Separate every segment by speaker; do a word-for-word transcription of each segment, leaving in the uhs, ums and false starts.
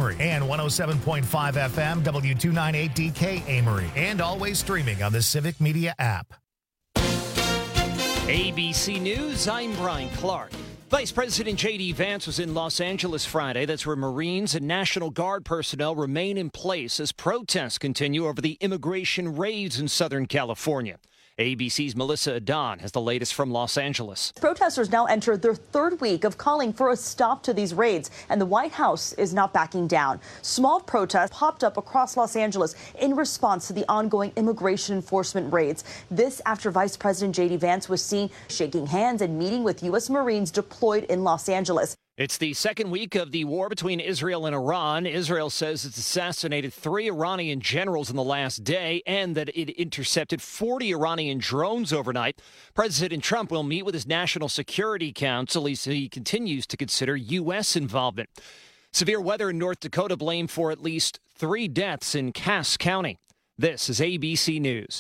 Speaker 1: Amory, and one oh seven point five F M, W two ninety-eight D K Amory, and always streaming on the Civic Media app.
Speaker 2: A B C News, I'm Brian Clark. Vice President J D. Vance was in Los Angeles Friday. That's where Marines and National Guard personnel remain in place as protests continue over the immigration raids in Southern California. A B C's Melissa Adon has the latest from Los Angeles.
Speaker 3: Protesters now enter their third week of calling for a stop to these raids, and the White House is not backing down. Small protests popped up across Los Angeles in response to the ongoing immigration enforcement raids. This after Vice President J D. Vance was seen shaking hands and meeting with U S. Marines deployed in Los Angeles.
Speaker 2: It's the second week of the war between Israel and Iran. Israel says it's assassinated three Iranian generals in the last day and that it intercepted forty Iranian drones overnight. President Trump will meet with his National Security Council as he continues to consider U S involvement. Severe weather in North Dakota blamed for at least three deaths in Cass County. This is A B C News.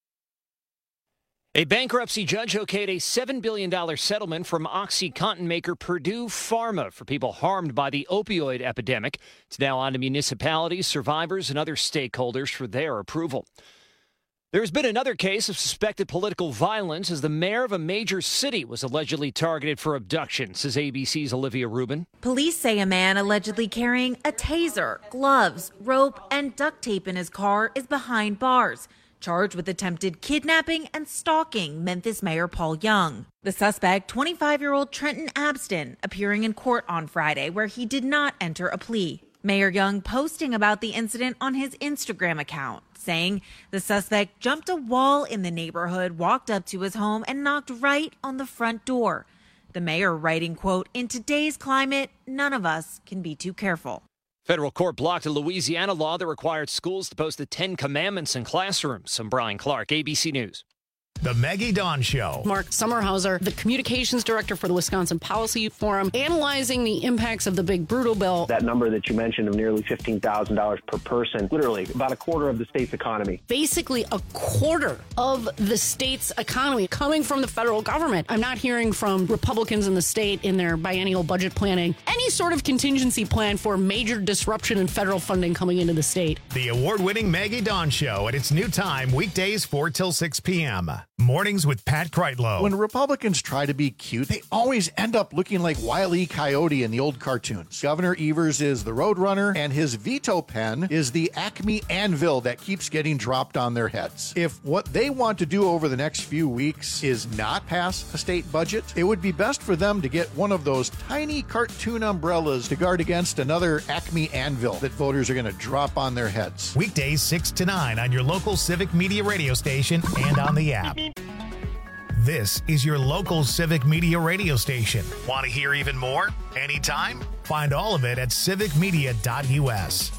Speaker 2: A bankruptcy judge okayed a seven billion dollars settlement from OxyContin maker Purdue Pharma for people harmed by the opioid epidemic. It's now on to municipalities, survivors, and other stakeholders for their approval. There's been another case of suspected political violence as the mayor of a major city was allegedly targeted for abduction, says A B C's Olivia Rubin.
Speaker 4: Police say a man allegedly carrying a taser, gloves, rope, and duct tape in his car is behind bars, charged with attempted kidnapping and stalking Memphis Mayor Paul Young. The suspect, twenty-five-year-old Trenton Abston, appearing in court on Friday where he did not enter a plea. Mayor Young posting about the incident on his Instagram account, saying the suspect jumped a wall in the neighborhood, walked up to his home, and knocked right on the front door. The mayor writing, quote, "In today's climate, none of us can be too careful."
Speaker 2: Federal court blocked a Louisiana law that required schools to post the Ten Commandments in classrooms. I'm Brian Clark, A B C News.
Speaker 1: The Maggie Dawn Show.
Speaker 5: Mark Sommerhauser, the communications director for the Wisconsin Policy Forum, analyzing the impacts of the big brutal bill.
Speaker 6: That number that you mentioned of nearly fifteen thousand dollars per person, literally about a quarter of the state's economy.
Speaker 5: Basically a quarter of the state's economy coming from the federal government. I'm not hearing from Republicans in the state in their biennial budget planning any sort of contingency plan for major disruption in federal funding coming into the state.
Speaker 1: The award-winning Maggie Dawn Show at its new time, weekdays four till six p.m. Mornings with Pat Kreitlow.
Speaker 7: When Republicans try to be cute, they always end up looking like Wile E. Coyote in the old cartoons. Governor Evers is the Roadrunner, and his veto pen is the Acme anvil that keeps getting dropped on their heads. If what they want to do over the next few weeks is not pass a state budget, it would be best for them to get one of those tiny cartoon umbrellas to guard against another Acme anvil that voters are going to drop on their heads.
Speaker 1: Weekdays six to nine on your local Civic Media radio station and on the app. This is your local Civic Media radio station. Want to hear even more? Anytime? Find all of it at civic media dot U S.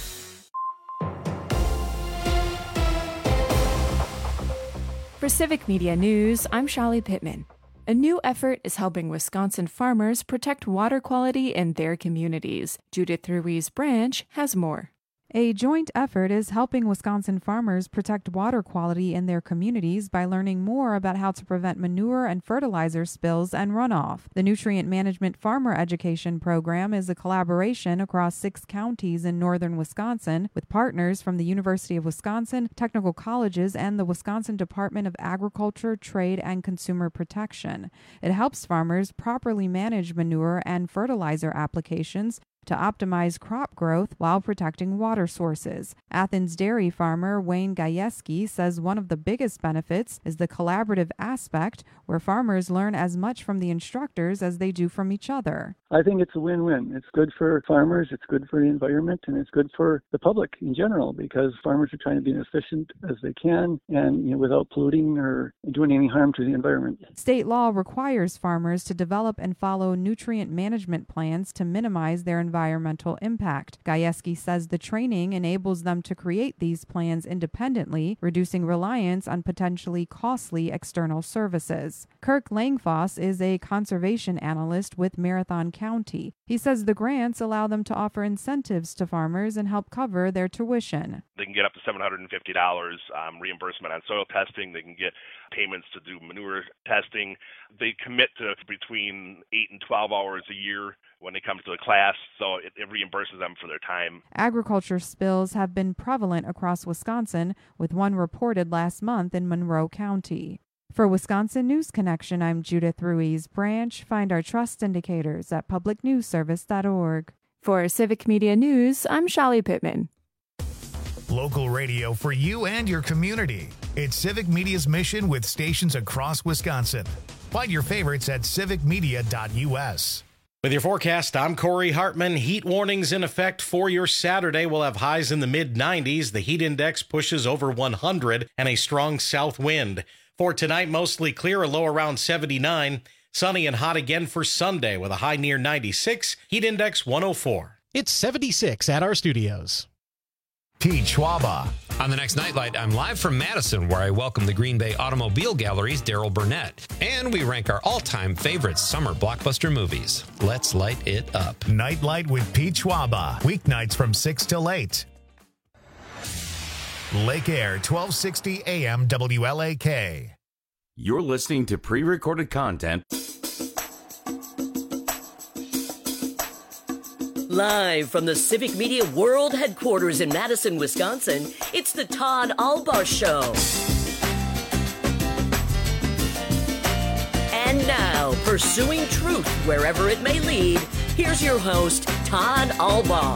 Speaker 8: For Civic Media News, I'm Shali Pittman. A new effort is helping Wisconsin farmers protect water quality in their communities. Judith Ruiz Branch has more.
Speaker 9: A joint effort is helping Wisconsin farmers protect water quality in their communities by learning more about how to prevent manure and fertilizer spills and runoff. The Nutrient Management Farmer Education Program is a collaboration across six counties in northern Wisconsin with partners from the University of Wisconsin, technical colleges, and the Wisconsin Department of Agriculture, Trade, and Consumer Protection. It helps farmers properly manage manure and fertilizer applications to optimize crop growth while protecting water sources. Athens dairy farmer Wayne Gajewski says one of the biggest benefits is the collaborative aspect, where farmers learn as much from the instructors as they do from each other.
Speaker 10: I think it's a win-win. It's good for farmers, it's good for the environment, and it's good for the public in general, because farmers are trying to be as efficient as they can and, you know, without polluting or doing any harm to the environment.
Speaker 9: State law requires farmers to develop and follow nutrient management plans to minimize their environmental impact. Gajewski says the training enables them to create these plans independently, reducing reliance on potentially costly external services. Kirk Langfoss is a conservation analyst with Marathon County. He says the grants allow them to offer incentives to farmers and help cover their tuition.
Speaker 11: They can get up to seven hundred fifty dollars um, reimbursement on soil testing. They can get payments to do manure testing. They commit to between eight and twelve hours a year when it comes to a class, so it, it reimburses them for their time.
Speaker 9: Agriculture spills have been prevalent across Wisconsin, with one reported last month in Monroe County. For Wisconsin News Connection, I'm Judith Ruiz Branch. Find our trust indicators at public news service dot org.
Speaker 8: For Civic Media News, I'm Shali Pittman.
Speaker 1: Local radio for you and your community. It's Civic Media's mission with stations across Wisconsin. Find your favorites at civic media dot u s.
Speaker 12: With your forecast, I'm Corey Hartman. Heat warnings in effect for your Saturday. We'll have highs in the mid nineties. The heat index pushes over one hundred and a strong south wind. For tonight, mostly clear, a low around seventy-nine. Sunny and hot again for Sunday with a high near ninety-six. Heat index one oh four.
Speaker 13: It's seventy-six at our studios.
Speaker 1: Pete Schwaba.
Speaker 14: On the next Nightlight, I'm live from Madison, where I welcome the Green Bay Automobile Gallery's Daryl Burnett. And we rank our all-time favorite summer blockbuster movies. Let's light it up.
Speaker 1: Nightlight with Pete Schwaba. Weeknights from six till eight. Lake Air, twelve sixty A M W L A K.
Speaker 15: You're listening to pre-recorded content.
Speaker 16: Live from the Civic Media World Headquarters in Madison, Wisconsin, it's the Todd Albaugh Show. And now, pursuing truth wherever it may lead, here's your host, Todd Albaugh.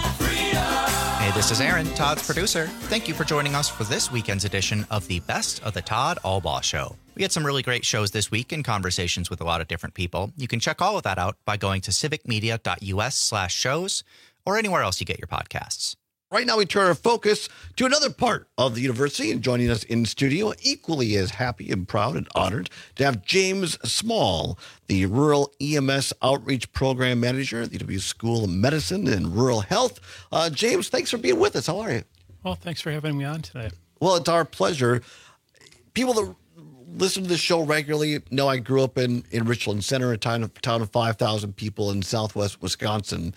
Speaker 17: Hey, this is Aaron, Todd's producer. Thank you for joining us for this weekend's edition of the Best of the Todd Albaugh Show. We had some really great shows this week and conversations with a lot of different people. You can check all of that out by going to civic media dot u s slash shows or anywhere else you get your podcasts.
Speaker 18: Right now, we turn our focus to another part of the university, and joining us in studio, equally as happy and proud and honored to have James Small, the Rural E M S Outreach Program Manager at the U W School of Medicine and Rural Health. Uh, James, thanks for being with us. How are you?
Speaker 19: Well, thanks for having me on today.
Speaker 18: Well, it's our pleasure. People that listen to this show regularly know I grew up in, in Richland Center, a town of, town of five thousand people in southwest Wisconsin.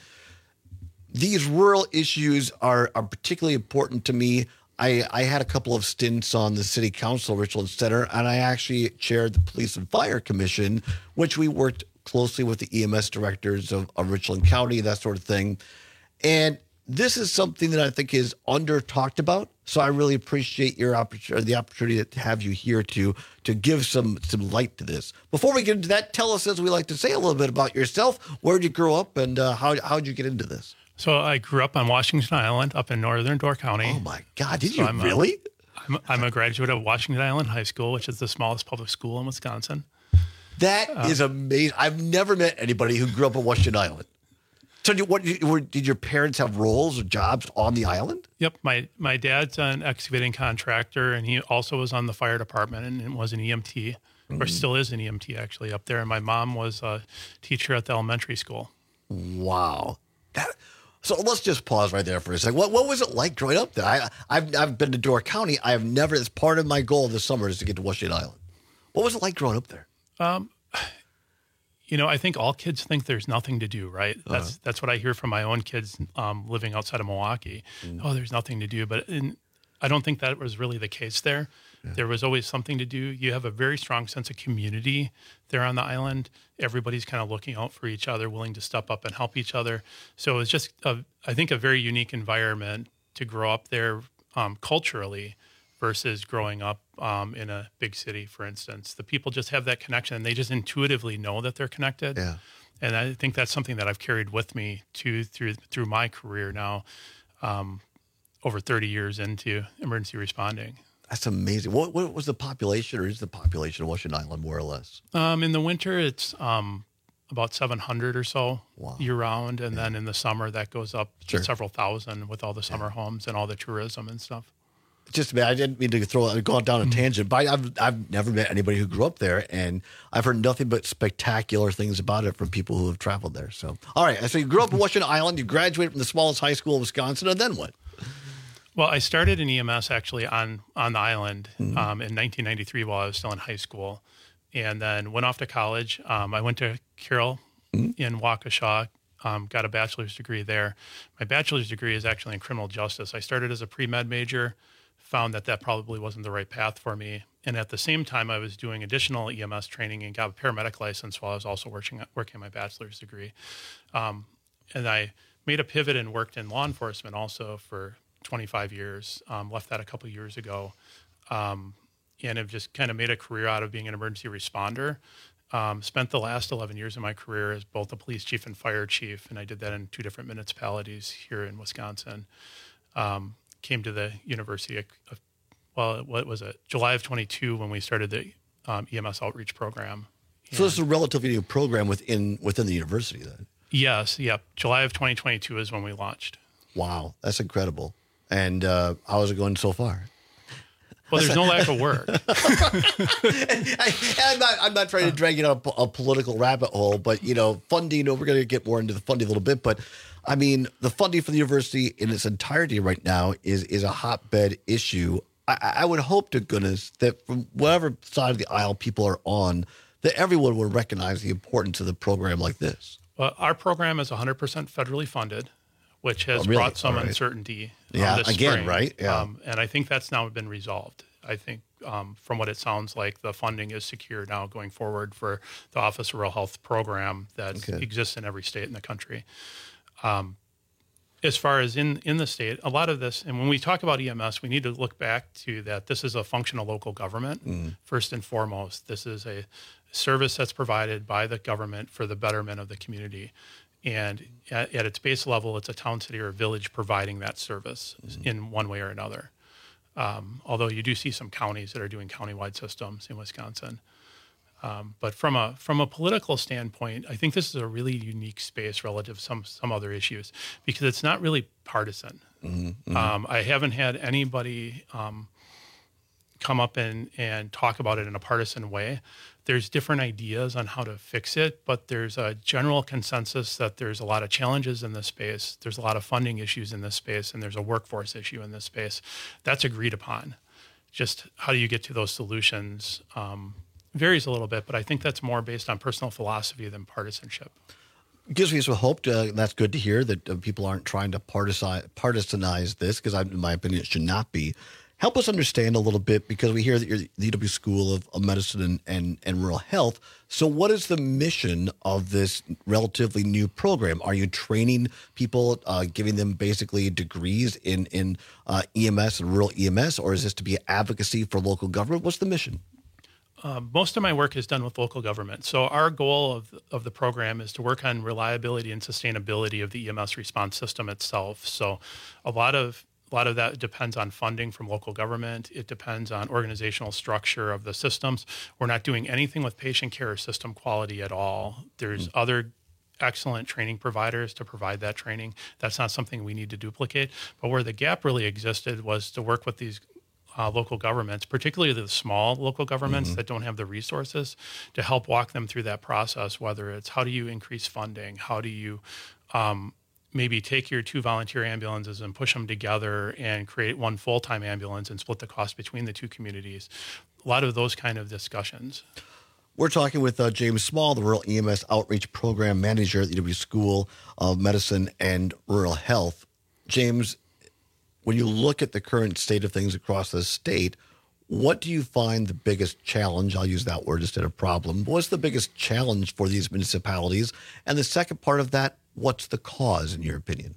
Speaker 18: These rural issues are, are particularly important to me. I, I had a couple of stints on the city council, Richland Center, and I actually chaired the Police and Fire Commission, which we worked closely with the E M S directors of, of Richland County, that sort of thing. And this is something that I think is under talked about. So I really appreciate your opportunity, the opportunity to have you here to to give some some light to this. Before we get into that, tell us, as we like to say, a little bit about yourself. Where did you grow up, and uh, how how did you get into this?
Speaker 19: So I grew up on Washington Island, up in northern Door County.
Speaker 18: Oh my God! Did
Speaker 19: so
Speaker 18: you
Speaker 19: I'm
Speaker 18: really?
Speaker 19: A, I'm, I'm a graduate of Washington Island High School, which is the smallest public school in Wisconsin.
Speaker 18: That uh, is amazing. I've never met anybody who grew up on Washington Island. So, did, what did, did your parents have roles or jobs on the island?
Speaker 19: Yep, my my dad's an excavating contractor, and he also was on the fire department and was an E M T, mm. or still is an E M T actually up there. And my mom was a teacher at the elementary school.
Speaker 18: Wow, that. So let's just pause right there for a second. What what was it like growing up there? I I've I've been to Door County. I have never. It's part of my goal this summer is to get to Washington Island. What was it like growing up there?
Speaker 19: Um. You know, I think all kids think there's nothing to do, right? That's uh-huh. that's what I hear from my own kids um, living outside of Milwaukee. Mm. Oh, there's nothing to do. But in, I don't think that was really the case there. Yeah. There was always something to do. You have a very strong sense of community there on the island. Everybody's kind of looking out for each other, willing to step up and help each other. So it was just, a, I think, a very unique environment to grow up there um, culturally versus growing up um, in a big city, for instance. The people just have that connection, and they just intuitively know that they're connected.
Speaker 18: Yeah.
Speaker 19: And I think that's something that I've carried with me to through through my career now, um, over thirty years into emergency responding.
Speaker 18: That's amazing. What, what was the population, or is the population of Washington Island, more or less?
Speaker 19: Um, in the winter, it's um, about seven hundred or so
Speaker 18: wow.
Speaker 19: year-round, and yeah. then in the summer, that goes up
Speaker 18: sure.
Speaker 19: to several thousand with all the summer yeah. homes and all the tourism and stuff.
Speaker 18: Just, I didn't mean to throw go down a tangent, but I've I've never met anybody who grew up there, and I've heard nothing but spectacular things about it from people who have traveled there. So, all right, so you grew up in Washington Island, you graduated from the smallest high school in Wisconsin, and then what?
Speaker 19: Well, I started in E M S actually on on the island mm-hmm. um, in nineteen ninety-three while I was still in high school, and then went off to college. Um, I went to Carroll mm-hmm. in Waukesha. Um, got a bachelor's degree there. My bachelor's degree is actually in criminal justice. I started as a pre-med major. Found that that probably wasn't the right path for me, and at the same time, I was doing additional E M S training and got a paramedic license while I was also working working on my bachelor's degree. Um, and I made a pivot and worked in law enforcement also for twenty-five years. Um, left that a couple years ago, um, and have just kind of made a career out of being an emergency responder. Um, spent the last eleven years of my career as both a police chief and fire chief, and I did that in two different municipalities here in Wisconsin. Um, came to the University of, of well, what was it? July of twenty-two when we started the um, E M S outreach program.
Speaker 18: So this is a relatively new program within within the university then?
Speaker 19: Yes, yep. July of twenty twenty-two is when we launched.
Speaker 18: Wow, that's incredible. And uh, how is it going so far?
Speaker 19: Well, there's no lack of work.
Speaker 18: I, I'm not. I'm not trying to drag you down a, a political rabbit hole, but you know, funding. We're going to get more into the funding a little bit, but I mean, the funding for the university in its entirety right now is is a hotbed issue. I, I would hope to goodness that from whatever side of the aisle people are on, that everyone would recognize the importance of the program like this.
Speaker 19: Well, our program is one hundred percent federally funded, which has
Speaker 18: Oh, really?
Speaker 19: brought some
Speaker 18: All right.
Speaker 19: uncertainty. um,
Speaker 18: Yeah,
Speaker 19: this
Speaker 18: again,
Speaker 19: spring.
Speaker 18: right? Yeah.
Speaker 19: Um, and I think that's now been resolved. I think um, from what it sounds like, the funding is secure now going forward for the Office of Rural Health program that
Speaker 18: Okay.
Speaker 19: exists in every state in the country. Um, as far as in, in the state, a lot of this, and when we talk about E M S, we need to look back to that this is a function of local government,
Speaker 18: Mm.
Speaker 19: first and foremost. This is a service that's provided by the government for the betterment of the community. And at, at its base level, it's a town, city, or village providing that service in one way or another. Um, although you do see some counties that are doing countywide systems in Wisconsin. Um, but from a from a political standpoint, I think this is a really unique space relative to some some other issues because it's not really partisan.
Speaker 18: Mm-hmm.
Speaker 19: Um, I haven't had anybody um, come up and, and talk about it in a partisan way. There's different ideas on how to fix it, but there's a general consensus that there's a lot of challenges in this space. There's a lot of funding issues in this space, and there's a workforce issue in this space. That's agreed upon. Just how do you get to those solutions um, varies a little bit, but I think that's more based on personal philosophy than partisanship.
Speaker 18: Gives me some hope. Uh, that's good to hear that uh, people aren't trying to partisan, partisanize this, because in my opinion, it should not be. Help us understand a little bit, because we hear that you're the U W School of, of Medicine and, and, and Rural Health. So what is the mission of this relatively new program? Are you training people, uh, giving them basically degrees in, in uh, E M S and rural E M S, or is this to be advocacy for local government? What's the mission?
Speaker 19: Uh, most of my work is done with local government. So our goal of, of the program is to work on reliability and sustainability of the E M S response system itself. So a lot of A lot of that depends on funding from local government. It depends on organizational structure of the systems. We're not doing anything with patient care or system quality at all. There's mm. other excellent training providers to provide that training. That's not something we need to duplicate. But where the gap really existed was to work with these uh, local governments, particularly the small local governments mm-hmm. that don't have the resources, to help walk them through that process, whether it's how do you increase funding, how do you um, maybe take your two volunteer ambulances and push them together and create one full-time ambulance and split the cost between the two communities. A lot of those kind of discussions.
Speaker 18: We're talking with uh, James Small, the Rural E M S Outreach Program Manager at the U W School of Medicine and Rural Health. James, when you look at the current state of things across the state, what do you find the biggest challenge? I'll use that word instead of problem. What's the biggest challenge for these municipalities? And the second part of that, what's the cause, in your opinion?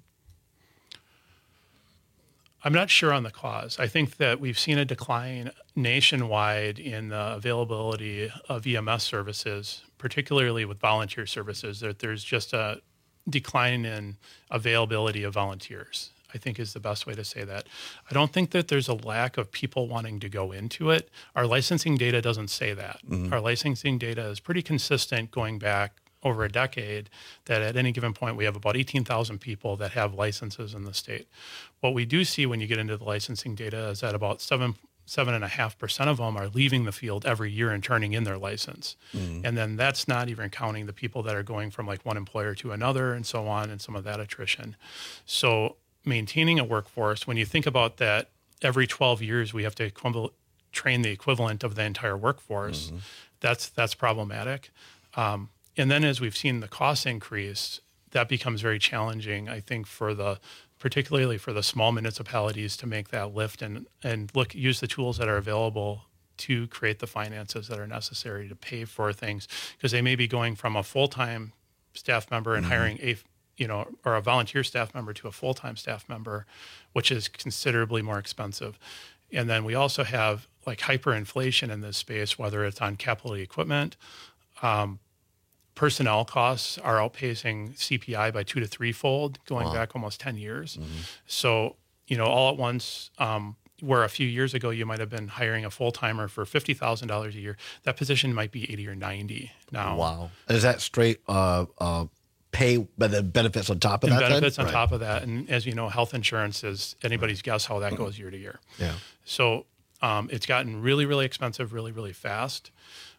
Speaker 19: I'm not sure on the cause. I think that we've seen a decline nationwide in the availability of E M S services, particularly with volunteer services, that there's just a decline in availability of volunteers, I think is the best way to say that. I don't think that there's a lack of people wanting to go into it. Our licensing data doesn't say that. Mm-hmm. Our licensing data is pretty consistent going back over a decade, that at any given point we have about eighteen thousand people that have licenses in the state. What we do see when you get into the licensing data is that about seven, seven and a half percent of them are leaving the field every year and turning in their license. Mm-hmm. And then that's not even counting the people that are going from like one employer to another and so on, and some of that attrition. So maintaining a workforce, when you think about that, every twelve years we have to equivalent, train the equivalent of the entire workforce, mm-hmm. that's that's problematic. Um, And then as we've seen the costs increase, that becomes very challenging, I think, for the, particularly for the small municipalities to make that lift and, and look, use the tools that are available to create the finances that are necessary to pay for things, because they may be going from a full-time staff member and mm-hmm. hiring a, you know, or a volunteer staff member to a full-time staff member, which is considerably more expensive. And then we also have like hyperinflation in this space, whether it's on capital equipment. Um, personnel costs are outpacing C P I by two to three fold, going wow. back almost ten years. Mm-hmm. So, you know, all at once, um, where a few years ago you might have been hiring a full-timer for fifty thousand dollars a year, that position might be eighty or ninety now.
Speaker 18: Wow. Is that straight uh, uh, pay, but the benefits on top of
Speaker 19: and
Speaker 18: that?
Speaker 19: Benefits
Speaker 18: then?
Speaker 19: on right. top of that. And as you know, health insurance is anybody's guess how that goes year to year.
Speaker 18: Yeah.
Speaker 19: So um, it's gotten really, really expensive, really, really fast.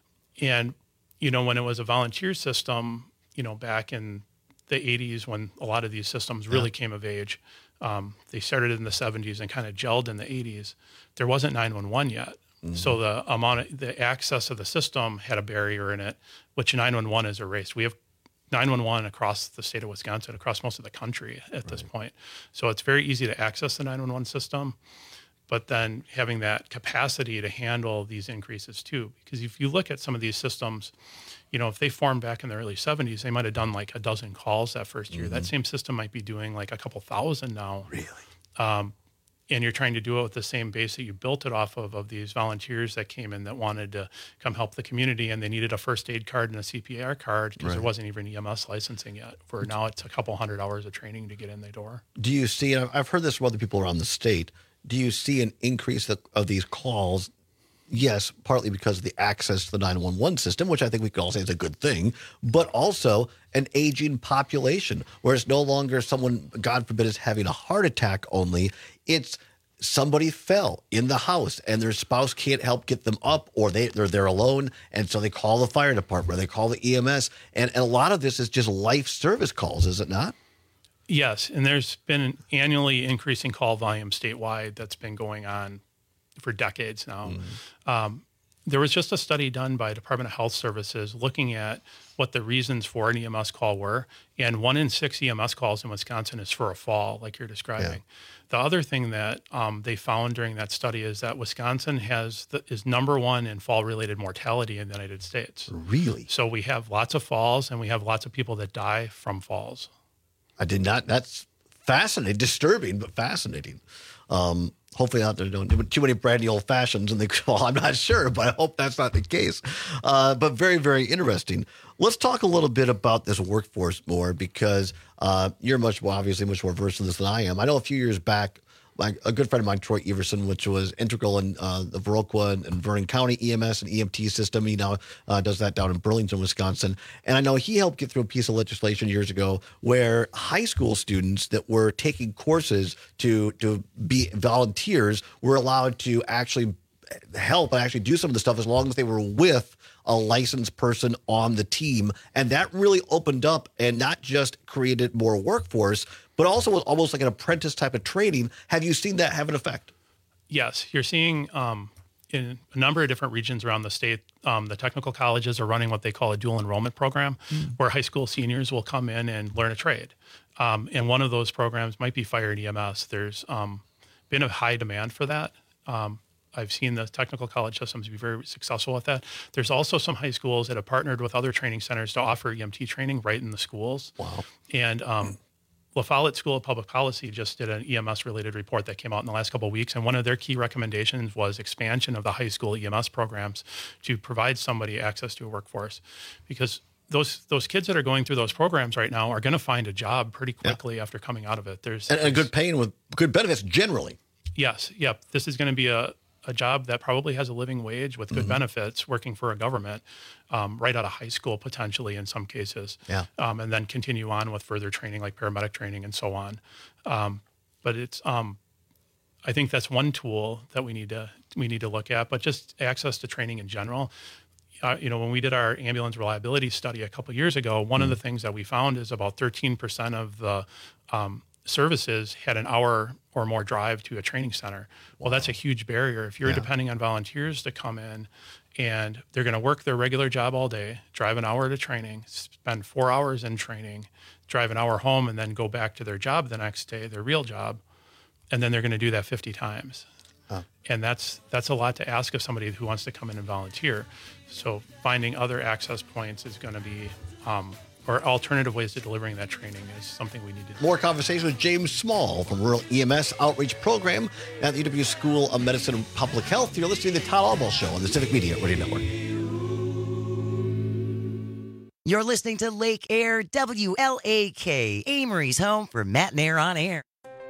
Speaker 19: And, you know, when it was a volunteer system, you know, back in the eighties, when a lot of these systems really yeah. came of age, um, they started in the seventies and kind of gelled in the eighties. There wasn't nine one one yet. Mm-hmm. So the amount of the access of the system had a barrier in it, which nine one one is erased. We have nine one one across the state of Wisconsin, across most of the country at right. this point. So it's very easy to access the nine one one system, but then having that capacity to handle these increases too. Because if you look at some of these systems, you know, if they formed back in the early seventies, they might have done like a dozen calls that first year. Mm-hmm. That same system might be doing like a couple thousand now.
Speaker 18: Really?
Speaker 19: Um, and you're trying to do it with the same base that you built it off of, of these volunteers that came in that wanted to come help the community, and they needed a first aid card and a C P R card because right. there wasn't even E M S licensing yet. For now, it's a couple hundred hours of training to get in the door.
Speaker 18: Do you see, and I've heard this from other people around the state, do you see an increase of, of these calls? Yes, partly because of the access to the nine one one system, which I think we could all say is a good thing, but also an aging population where it's no longer someone, God forbid, is having a heart attack only. It's somebody fell in the house and their spouse can't help get them up, or they, they're there alone, and so they call the fire department, or they call the E M S. And, and a lot of this is just life service calls, is it not?
Speaker 19: Yes, and there's been an annually increasing call volume statewide that's been going on for decades now. Mm-hmm. Um, there was just a study done by Department of Health Services looking at what the reasons for an E M S call were, and one in six E M S calls in Wisconsin is for a fall, like you're describing. Yeah. The other thing that um, they found during that study is that Wisconsin has the, is number one in fall-related mortality in the United States.
Speaker 18: Really?
Speaker 19: So we have lots of falls, and we have lots of people that die from falls.
Speaker 18: I did not. That's fascinating, disturbing, but fascinating. Um, hopefully out there don't too many brandy old fashions and they call. I'm not sure, but I hope that's not the case. Uh, but very, very interesting. Let's talk a little bit about this workforce more, because uh, you're much more, obviously much more versed in this than I am. I know a few years back, like a good friend of mine, Troy Everson, which was integral in uh, the Viroqua and, and Vernon County E M S and E M T system. He now uh, does that down in Burlington, Wisconsin. And I know he helped get through a piece of legislation years ago where high school students that were taking courses to to be volunteers were allowed to actually help and actually do some of the stuff as long as they were with a licensed person on the team. And that really opened up and not just created more workforce, but also was almost like an apprentice type of training. Have you seen that have an effect?
Speaker 19: Yes. You're seeing um, in a number of different regions around the state, um, the technical colleges are running what they call a dual enrollment program, mm. where high school seniors will come in and learn a trade. Um, and one of those programs might be fire and E M S. There's um, been a high demand for that. Um, I've seen the technical college systems be very successful with that. There's also some high schools that have partnered with other training centers to offer E M T training right in the schools.
Speaker 18: Wow.
Speaker 19: And um, La Follette School of Public Policy just did an E M S-related report that came out in the last couple of weeks, and one of their key recommendations was expansion of the high school E M S programs to provide somebody access to a workforce, because those those kids that are going through those programs right now are going to find a job pretty quickly yeah. after coming out of it. There's
Speaker 18: and a good paying with good benefits generally.
Speaker 19: Yes. Yep. This is going to be a a job that probably has a living wage with good mm-hmm. benefits, working for a government um, right out of high school, potentially in some cases,
Speaker 18: yeah.
Speaker 19: um, and then continue on with further training like paramedic training and so on. Um, but it's, um, I think that's one tool that we need to we need to look at, but just access to training in general. Uh, you know, when we did our ambulance reliability study a couple of years ago, one mm-hmm. of the things that we found is about thirteen percent of the um, services had an hour or more drive to a training center. Well, that's a huge barrier. If you're yeah. depending on volunteers to come in and they're going to work their regular job all day, drive an hour to training, spend four hours in training, drive an hour home, and then go back to their job the next day, their real job, and then they're going to do that fifty times. Huh. And that's that's a lot to ask of somebody who wants to come in and volunteer. So finding other access points is going to be, um, or alternative ways to delivering that training is something we need to do.
Speaker 18: More conversation with James Small from Rural E M S Outreach Program at the U W School of Medicine and Public Health. You're listening to the Todd Albaugh Show on the Civic Media Radio Network.
Speaker 20: You're listening to Lake Air W L A K, Amory's home for Matt and Air on Air.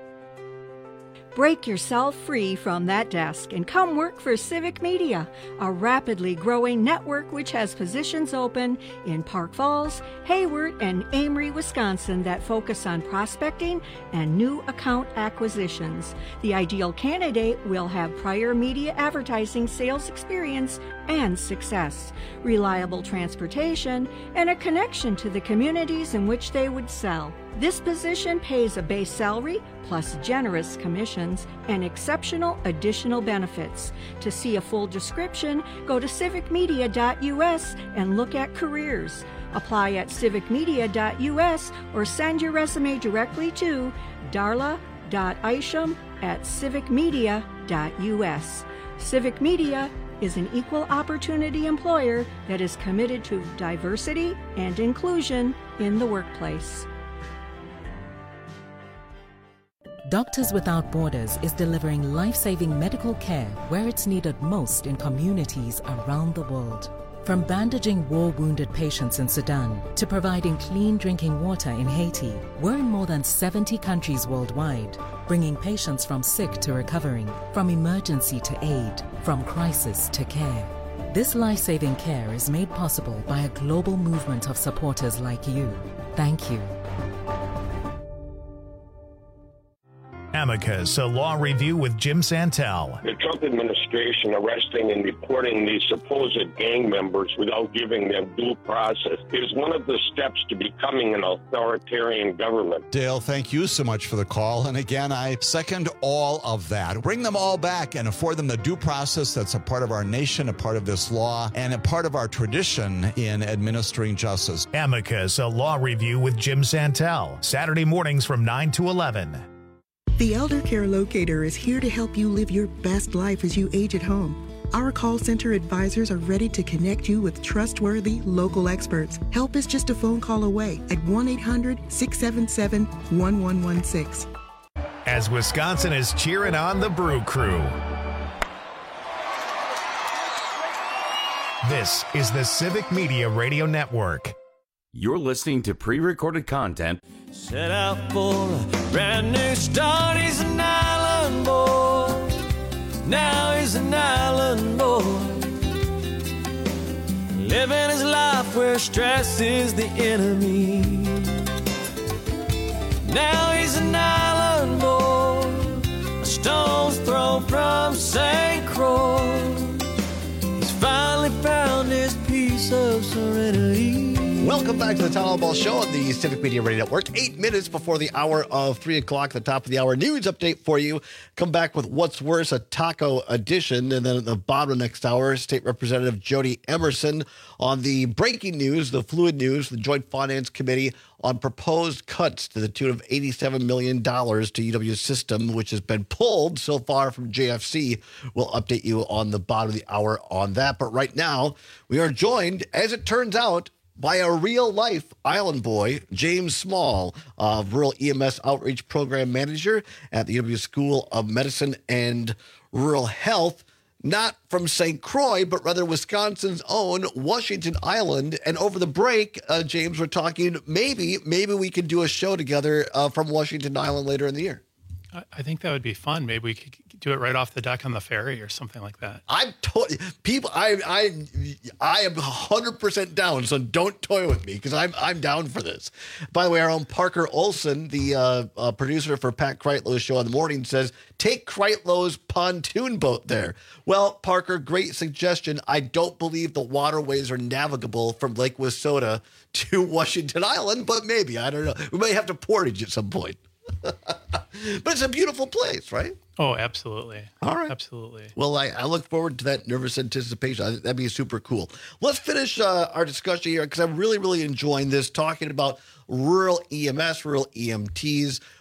Speaker 21: Break yourself free from that desk and come work for Civic Media, a rapidly growing network which has positions open in Park Falls, Hayward, and Amory, Wisconsin that focus on prospecting and new account acquisitions. The ideal candidate will have prior media advertising sales experience and success, reliable transportation, and a connection to the communities in which they would sell. This position pays a base salary plus generous commissions and exceptional additional benefits. To see a full description, go to civic media dot U S and look at careers. Apply at civic media dot U S or send your resume directly to darla dot isham at civic media dot U S. Civic Media is an equal opportunity employer that is committed to diversity and inclusion in the workplace.
Speaker 22: Doctors Without Borders is delivering life-saving medical care where it's needed most in communities around the world. From bandaging war-wounded patients in Sudan to providing clean drinking water in Haiti, we're in more than seventy countries worldwide, bringing patients from sick to recovering, from emergency to aid, from crisis to care. This life-saving care is made possible by a global movement of supporters like you. Thank you.
Speaker 1: Amicus, a law review with Jim Santel.
Speaker 23: The Trump administration arresting and deporting these supposed gang members without giving them due process is one of the steps to becoming an authoritarian government.
Speaker 24: Dale, thank you so much for the call. And again, I second all of that. Bring them all back and afford them the due process that's a part of our nation, a part of this law, and a part of our tradition in administering justice.
Speaker 1: Amicus, a law review with Jim Santel. Saturday mornings from nine to eleven.
Speaker 25: The Elder Care Locator is here to help you live your best life as you age at home. Our call center advisors are ready to connect you with trustworthy local experts. Help is just a phone call away at one eight hundred, six seven seven, one one one six.
Speaker 1: As Wisconsin is cheering on the Brew Crew. This is the Civic Media Radio Network.
Speaker 15: You're listening to pre-recorded content.
Speaker 26: Set out for a brand new start. He's an island boy. Now he's an island boy. Living his life where stress is the enemy. Now he's an island boy. A stone's throw from Saint Croix. He's finally found his peace of serenity.
Speaker 18: Welcome back to the Todd Albaugh Show on the Civic Media Radio Network. Eight minutes before the hour of three o'clock, the top of the hour news update for you. Come back with What's Worse, a taco edition. And then at the bottom of the next hour, State Representative Jody Emerson on the breaking news, the fluid news, the Joint Finance Committee on proposed cuts to the tune of eighty-seven million dollars to U W's system, which has been pulled so far from J F C. We'll update you on the bottom of the hour on that. But right now, we are joined, as it turns out, by a real-life island boy, James Small, uh, Rural E M S Outreach Program Manager at the U W School of Medicine and Rural Health, not from Saint Croix, but rather Wisconsin's own Washington Island. And over the break, uh, James, we're talking maybe, maybe we could do a show together uh, from Washington Island later in the year.
Speaker 19: I think that would be fun. Maybe we could do it right off the deck on the ferry or something like that.
Speaker 18: I'm to- people. I I I am one hundred percent down. So don't toy with me because I'm I'm down for this. By the way, our own Parker Olson, the uh, uh, producer for Pat Kreitlow's show in the morning, says take Kreitlow's pontoon boat there. Well, Parker, great suggestion. I don't believe the waterways are navigable from Lake Wissota to Washington Island, but maybe I don't know. We may have to portage at some point. But it's a beautiful place, right?
Speaker 19: Oh, absolutely.
Speaker 18: All right.
Speaker 19: Absolutely.
Speaker 18: Well, I, I look forward to that nervous anticipation. I think that'd be super cool. Let's finish uh, our discussion here because I'm really, really enjoying this, talking about rural E M S, rural E M Ts.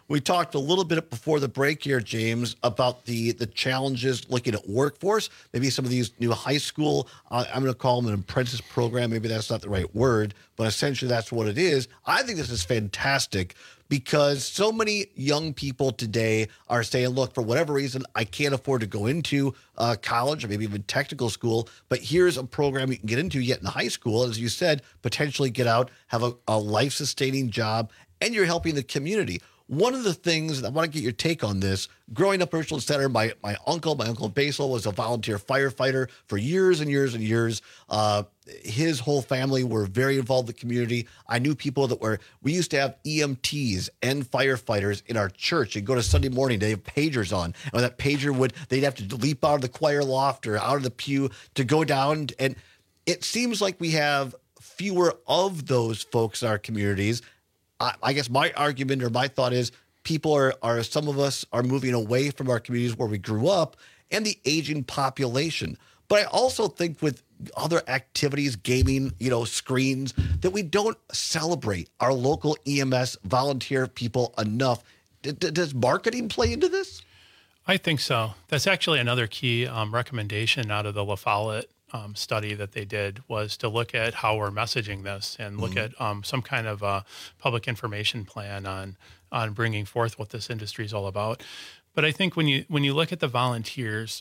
Speaker 18: We talked a little bit before the break here, James, about the the challenges looking at workforce. Maybe some of these new high school, uh, I'm going to call them an apprentice program. Maybe that's not the right word, but essentially that's what it is. I think this is fantastic because so many young people today are saying, look, for whatever reason, I can't afford to go into uh, college or maybe even technical school, but here's a program you can get into yet in high school. As you said, potentially get out, have a, a life-sustaining job, and you're helping the community. One of the things, I want to get your take on this, growing up in Richland Center, my, my uncle, my uncle Basil was a volunteer firefighter for years and years and years. Uh, his whole family were very involved in the community. I knew people that were, we used to have E M Ts and firefighters in our church. They'd go to Sunday morning, they have pagers on. And when that pager would, they'd have to leap out of the choir loft or out of the pew to go down. And it seems like we have fewer of those folks in our communities. I, I guess my argument or my thought is people are, are, some of us are moving away from our communities where we grew up and the aging population. But I also think with other activities, gaming, you know, screens, that we don't celebrate our local E M S volunteer people enough. D- d- does marketing play into this?
Speaker 19: I think so. That's actually another key um, recommendation out of the La Follette um, study that they did, was to look at how we're messaging this and look mm-hmm. at um, some kind of a public information plan on on bringing forth what this industry is all about. But I think when you when you look at the volunteers,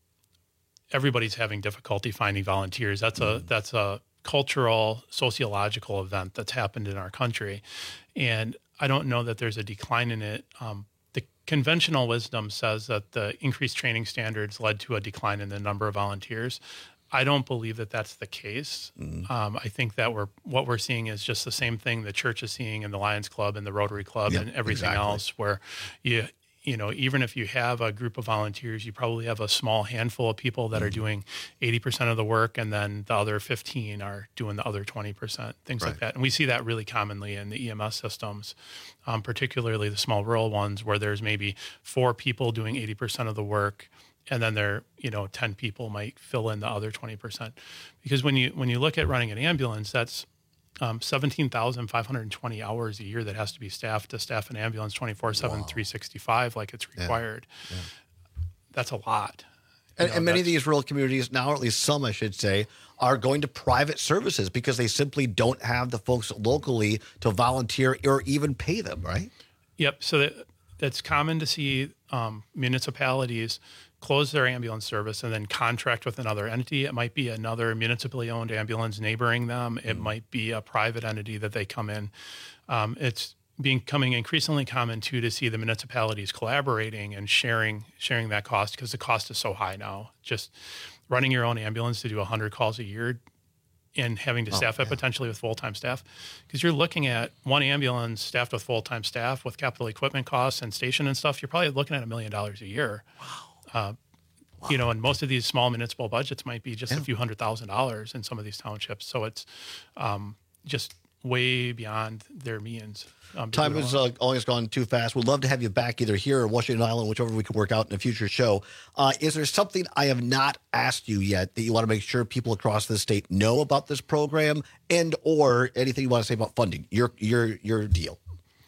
Speaker 19: everybody's having difficulty finding volunteers. That's a that's a cultural, sociological event that's happened in our country. And I don't know that there's a decline in it. Um, the conventional wisdom says that the increased training standards led to a decline in the number of volunteers. I don't believe that that's the case. Mm. Um, I think that we're what we're seeing is just the same thing the church is seeing in the Lions Club and the Rotary Club yep, and everything exactly. else, where you you know, even if you have a group of volunteers, you probably have a small handful of people that mm-hmm. are doing eighty percent of the work, and then the other fifteen are doing the other twenty percent, things right. like that. And we see that really commonly in the E M S systems, um, particularly the small rural ones, where there's maybe four people doing eighty percent of the work, and then there, you know, ten people might fill in the other twenty percent. Because when you when you look at running an ambulance, that's Um, seventeen thousand five hundred twenty hours a year that has to be staffed to staff an ambulance twenty-four seven, wow. three sixty-five like it's required. Yeah. Yeah. That's a lot.
Speaker 18: And, know, and many of these rural communities now, or at least some, I should say, are going to private services because they simply don't have the folks locally to volunteer or even pay them, right?
Speaker 19: Yep. So that, that's common to see um, municipalities close their ambulance service and then contract with another entity. It might be another municipally owned ambulance neighboring them. It mm. might be a private entity that they come in. Um, it's becoming increasingly common too to see the municipalities collaborating and sharing sharing that cost, because the cost is so high now. Just running your own ambulance to do one hundred calls a year and having to staff oh, it yeah. potentially with full-time staff, because you're looking at one ambulance staffed with full-time staff with capital equipment costs and station and stuff, you're probably looking at a million dollars a year.
Speaker 18: Wow.
Speaker 19: Uh, wow. You know, and most of these small municipal budgets might be just yeah. a few hundred thousand dollars in some of these townships. So it's um, just way beyond their means. Um,
Speaker 18: Time has uh, always gone too fast. We'd love to have you back either here or Washington Island, whichever we could work out in a future show. Uh, is there something I have not asked you yet that you want to make sure people across the state know about this program, and or anything you want to say about funding? Your your your deal.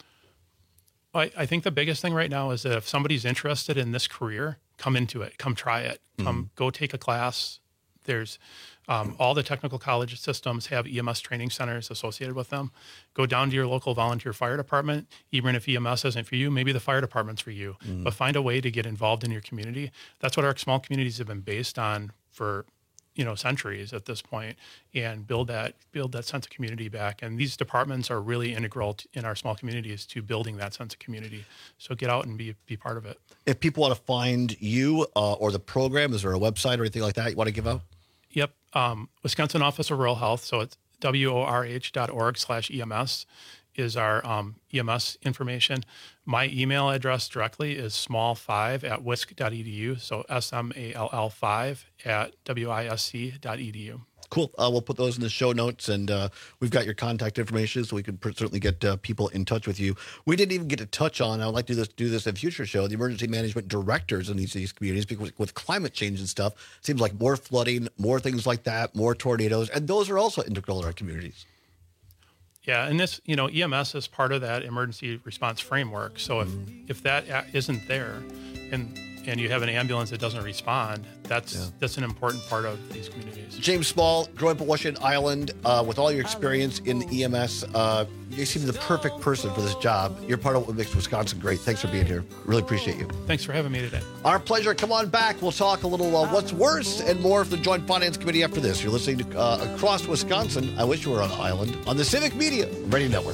Speaker 19: I, I think the biggest thing right now is that if somebody's interested in this career, come into it, come try it, come mm-hmm. go take a class. There's um, all the technical college systems have E M S training centers associated with them. Go down to your local volunteer fire department. Even if E M S isn't for you, maybe the fire department's for you, mm-hmm. but find a way to get involved in your community. That's what our small communities have been based on for you know, centuries at this point, and build that build that sense of community back. And these departments are really integral to, in our small communities to building that sense of community. So get out and be be part of it.
Speaker 18: If people want to find you uh, or the program, is there a website or anything like that you want to give out?
Speaker 19: Yep. Um, Wisconsin Office of Rural Health. So it's W O R H dot org slash E M S is our um, E M S information. My email address directly is small five at wisc dot e d u. So S M A L L five at W I S C dot E D U.
Speaker 18: Cool. Uh, we'll put those in the show notes, and uh, we've got your contact information, so we can certainly get uh, people in touch with you. We didn't even get to touch on, I would like to do this, do this in a future show, the emergency management directors in these, these communities, because with climate change and stuff, it seems like more flooding, more things like that, more tornadoes, and those are also integral in our communities.
Speaker 19: Yeah, and this, you know, E M S is part of that emergency response framework. So if, if that a- isn't there and and you have an ambulance that doesn't respond, that's yeah. that's an important part of these communities.
Speaker 18: James Small, growing up on Washington Island, uh, with all your experience in the E M S, uh, you seem the perfect person for this job. You're part of what makes Wisconsin great. Thanks for being here. Really appreciate you.
Speaker 19: Thanks for having me today.
Speaker 18: Our pleasure. Come on back. We'll talk a little uh, what's worse and more of the Joint Finance Committee after this. You're listening to uh, Across Wisconsin. I wish you were on an island on the Civic Media Radio Network.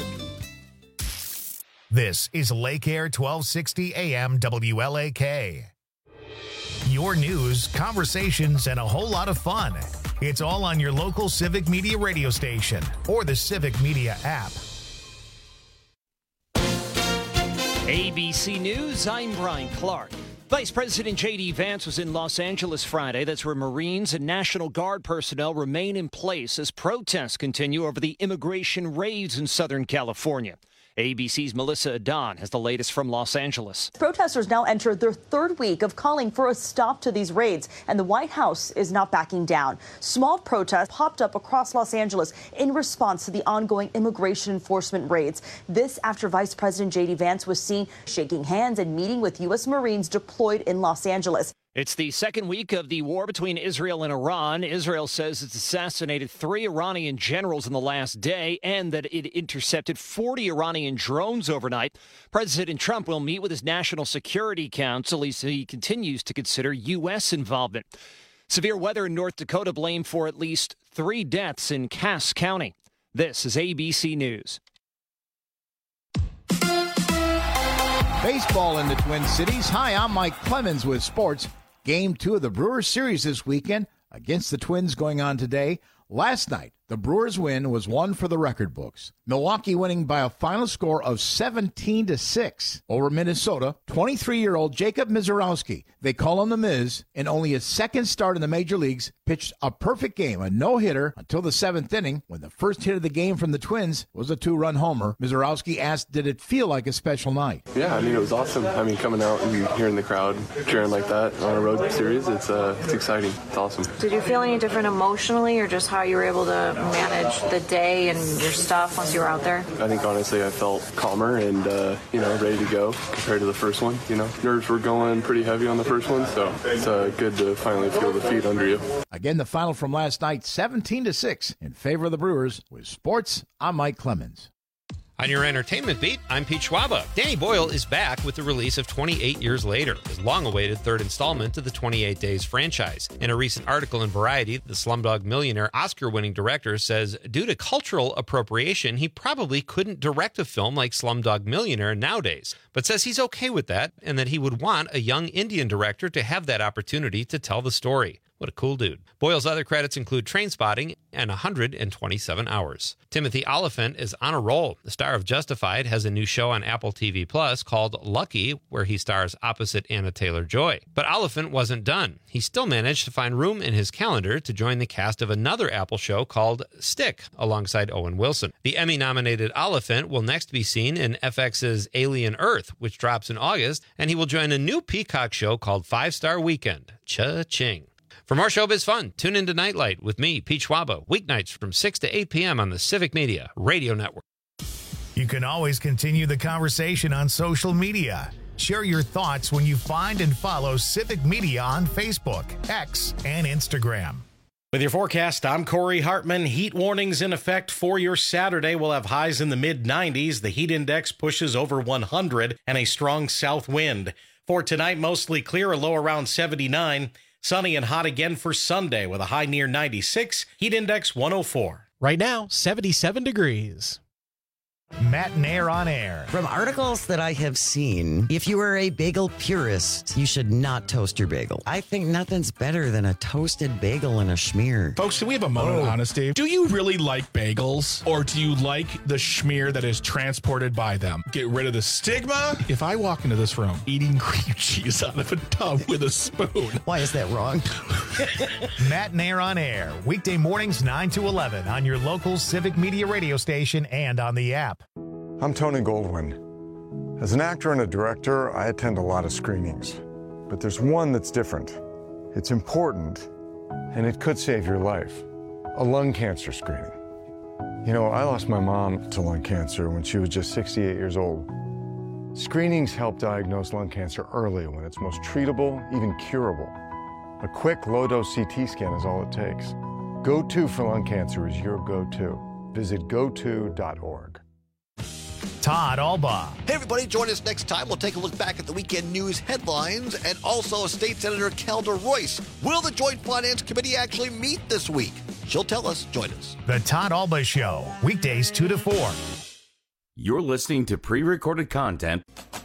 Speaker 1: This is Lake Air twelve sixty A M W L A K. Your news, conversations, and a whole lot of fun. It's all on your local Civic Media radio station or the Civic Media app.
Speaker 2: A B C News, I'm Brian Clark. Vice President J D Vance was in Los Angeles Friday. That's where Marines and National Guard personnel remain in place as protests continue over the immigration raids in Southern California. A B C's Melissa Adon has the latest from Los Angeles.
Speaker 3: Protesters now enter their third week of calling for a stop to these raids, and the White House is not backing down. Small protests popped up across Los Angeles in response to the ongoing immigration enforcement raids. This after Vice President J D Vance was seen shaking hands and meeting with U S Marines deployed in Los Angeles.
Speaker 2: It's the second week of the war between Israel and Iran. Israel says it's assassinated three Iranian generals in the last day and that it intercepted forty Iranian drones overnight. President Trump will meet with his National Security Council as he continues to consider U S involvement. Severe weather in North Dakota blamed for at least three deaths in Cass County. This is A B C News.
Speaker 4: Baseball in the Twin Cities. Hi, I'm Mike Clemens with sports. Game two of the Brewers series this weekend against the Twins going on today. Last night, the Brewers win was one for the record books. Milwaukee winning by a final score of seventeen to six over Minnesota. twenty-three-year-old Jacob Misiorowski, they call him the Miz, in only his second start in the major leagues, pitched a perfect game, a no-hitter, until the seventh inning, when the first hit of the game from the Twins was a two-run homer. Misiorowski asked, did it feel like a special night?
Speaker 5: Yeah, I mean, it was awesome. I mean, coming out and hearing the crowd cheering like that on a road series, it's uh, it's exciting. It's awesome.
Speaker 6: Did you feel any different emotionally, or just how you were able to manage the day and your stuff once you were out there?
Speaker 5: I think honestly I felt calmer and uh, you know, ready to go compared to the first one. You know, nerves were going pretty heavy on the first one, so it's uh, good to finally feel the feet under you.
Speaker 4: Again, the final from last night, seventeen to six in favor of the Brewers. With sports, I'm Mike Clemens.
Speaker 14: On your entertainment beat, I'm Pete Schwaba. Danny Boyle is back with the release of twenty-eight Years Later, his long-awaited third installment to the twenty-eight Days franchise. In a recent article in Variety, the Slumdog Millionaire Oscar-winning director says due to cultural appropriation, he probably couldn't direct a film like Slumdog Millionaire nowadays, but says he's okay with that and that he would want a young Indian director to have that opportunity to tell the story. What a cool dude. Boyle's other credits include Trainspotting and one hundred twenty-seven hours. Timothy Olyphant is on a roll. The star of Justified has a new show on Apple T V Plus called Lucky, where he stars opposite Anna Taylor-Joy. But Olyphant wasn't done. He still managed to find room in his calendar to join the cast of another Apple show called Stick, alongside Owen Wilson. The Emmy-nominated Olyphant will next be seen in F X's Alien Earth, which drops in August, and he will join a new Peacock show called Five Star Weekend. Cha-ching. For more showbiz fun, tune into Nightlight with me, Pete Schwaba, weeknights from six to eight p.m. on the Civic Media Radio Network.
Speaker 1: You can always continue the conversation on social media. Share your thoughts when you find and follow Civic Media on Facebook, X, and Instagram.
Speaker 12: With your forecast, I'm Corey Hartman. Heat warnings in effect for your Saturday. We'll have highs in the mid nineties. The heat index pushes over one hundred and a strong south wind. For tonight, mostly clear, a low around seventy-nine. Sunny and hot again for Sunday with a high near ninety-six, heat index one oh four.
Speaker 13: Right now, seventy-seven degrees.
Speaker 1: Matt and Air on Air.
Speaker 20: From articles that I have seen, if you are a bagel purist, you should not toast your bagel. I think nothing's better than a toasted bagel and a schmear.
Speaker 7: Folks, can we have a moment of honesty? Do you really like bagels, or do you like the schmear that is transported by them? Get rid of the stigma. If I walk into this room eating cream cheese out of a tub with a spoon.
Speaker 20: Why is that wrong?
Speaker 1: Matt and Air on Air, weekday mornings nine to eleven on your local Civic Media radio station and on the app.
Speaker 27: I'm Tony Goldwyn. As an actor and a director, I attend a lot of screenings. But there's one that's different. It's important, and it could save your life. A lung cancer screening. You know, I lost my mom to lung cancer when she was just sixty-eight years old. Screenings help diagnose lung cancer early when it's most treatable, even curable. A quick, low-dose C T scan is all it takes. Go to for lung cancer is your go-to. Visit go to dot org.
Speaker 1: Todd Alba.
Speaker 18: Hey, everybody, join us next time. We'll take a look back at the weekend news headlines and also State Senator Kelda Royce. Will the Joint Finance Committee actually meet this week? She'll tell us. Join us.
Speaker 1: The Todd Alba Show, weekdays two to four.
Speaker 15: You're listening to pre-recorded content.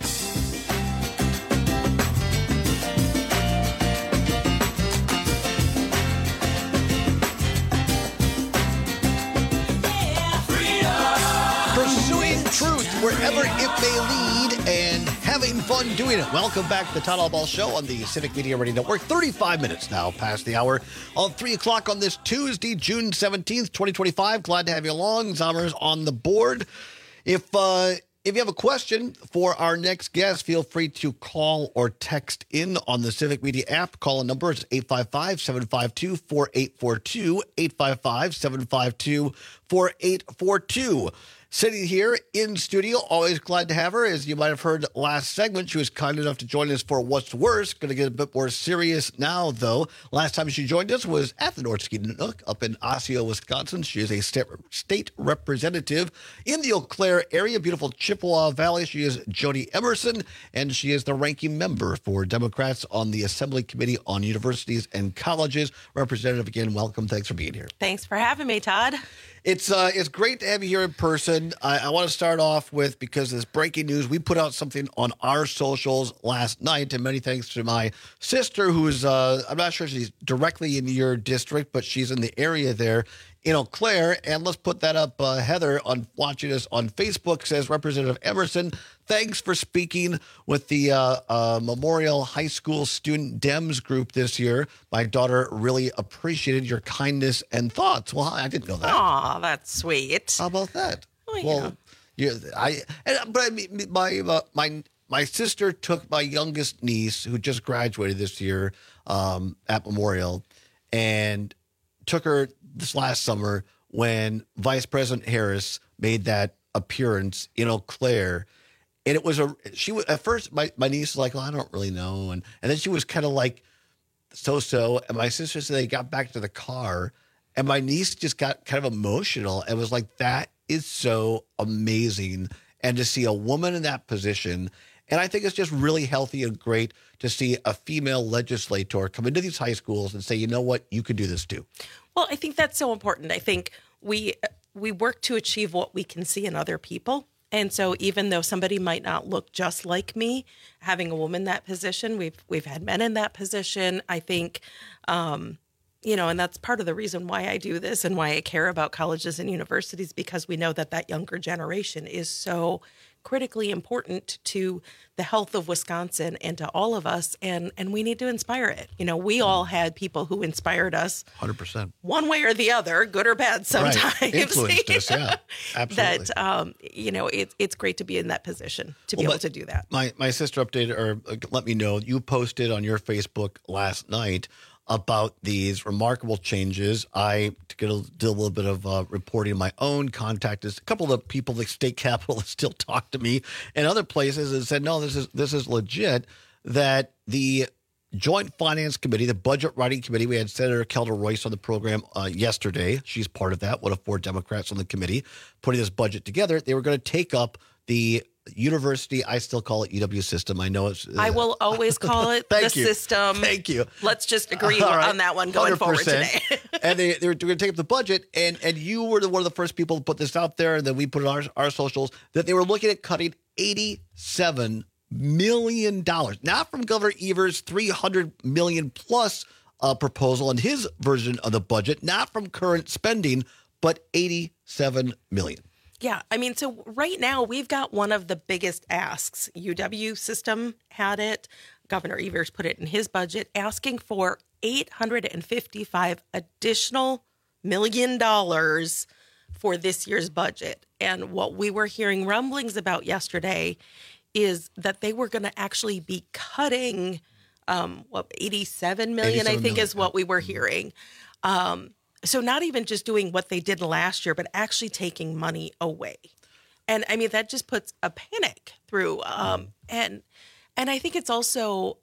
Speaker 18: Pursuing truth wherever it may lead and having fun doing it. Welcome back to the Todd Alba Show on the Civic Media Radio Network. thirty-five minutes now past the hour on three o'clock on this Tuesday, June seventeenth, twenty twenty-five. Glad to have you along. Zommer's on the board. If uh, if you have a question for our next guest, feel free to call or text in on the Civic Media app. Call a number. It's eight five five, seven five two, four eight four two, eight five five, seven five two, four eight four two. Sitting here in studio, always glad to have her. As you might have heard last segment, she was kind enough to join us for What's Worse. Going to get a bit more serious now, though. Last time she joined us was at the North Ski Nook up in Osseo, Wisconsin. She is a state, state representative in the Eau Claire area, beautiful Chippewa Valley. She is Joni Emerson, and she is the ranking member for Democrats on the Assembly Committee on Universities and Colleges. Representative, again, welcome. Thanks for being here.
Speaker 8: Thanks for having me, Todd.
Speaker 18: It's uh, it's great to have you here in person. I, I want to start off with, because this breaking news, we put out something on our socials last night, and many thanks to my sister, who's, uh, I'm not sure she's directly in your district, but she's in the area there in Eau Claire. And let's put that up. Uh, Heather, on watching us on Facebook, says, Representative Emerson, thanks for speaking with the uh, uh, Memorial High School Student Dems group this year. My daughter really appreciated your kindness and thoughts. Well, I didn't know that.
Speaker 8: Aw, that's sweet.
Speaker 18: How about that?
Speaker 8: Well,
Speaker 18: well you I, and, but I mean, my, uh, my, my sister took my youngest niece, who just graduated this year um, at Memorial, and took her this last summer when Vice President Harris made that appearance in Eau Claire. And it was a, she was, at first, my, my niece was like, well, I don't really know. And, and then she was kind of like, so-so. And my sister said they got back to the car, and my niece just got kind of emotional and was like, that is so amazing. And to see a woman in that position, and I think it's just really healthy and great to see a female legislator come into these high schools and say, you know what, you could do this too.
Speaker 8: Well, I think that's so important. I think we we work to achieve what we can see in other people. And so even though somebody might not look just like me, having a woman in that position, we've we've had men in that position. I think, um, you know, and that's part of the reason why I do this and why I care about colleges and universities, because we know that that younger generation is so critically important to the health of Wisconsin and to all of us, and and we need to inspire it. You know, we all had people who inspired us
Speaker 18: one hundred percent
Speaker 8: one way or the other, good or bad sometimes.
Speaker 18: Right. Influenced us, yeah, absolutely.
Speaker 8: That, um, you know, it, it's great to be in that position, to be
Speaker 18: well,
Speaker 8: able to do that.
Speaker 18: My, my sister updated, or let me know, you posted on your Facebook last night about these remarkable changes. I did a, did a little bit of uh, reporting of my own, contacted a couple of the people at the state capitol that still talk to me, and other places, and said, no, this is this is legit, that the Joint Finance Committee, the Budget Writing Committee, we had Senator Kelda Royce on the program uh, yesterday. She's part of that, one of four Democrats on the committee, putting this budget together. They were going to take up the university, I still call it U W system. I know it's. Uh,
Speaker 8: I will always call it the
Speaker 18: you.
Speaker 8: system.
Speaker 18: Thank you.
Speaker 8: Let's just agree
Speaker 18: right.
Speaker 8: on that one going
Speaker 18: one hundred percent
Speaker 8: forward today.
Speaker 18: And they, they were going to take up the budget, and and you were the, one of the first people to put this out there, and then we put it on our, our socials, that they were looking at cutting eighty-seven million dollars, not from Governor Evers' three hundred million dollars plus uh, proposal in his version of the budget, not from current spending, but eighty-seven million dollars.
Speaker 8: Yeah, I mean, so right now we've got one of the biggest asks. U W system had it. Governor Evers put it in his budget, asking for eight hundred fifty-five additional million dollars for this year's budget. And what we were hearing rumblings about yesterday is that they were going to actually be cutting, um, what, eighty-seven million, I think, million. Is what we were hearing. Um, so not even just doing what they did last year, but actually taking money away. And I mean, that just puts a panic through. Um, and and I think it's also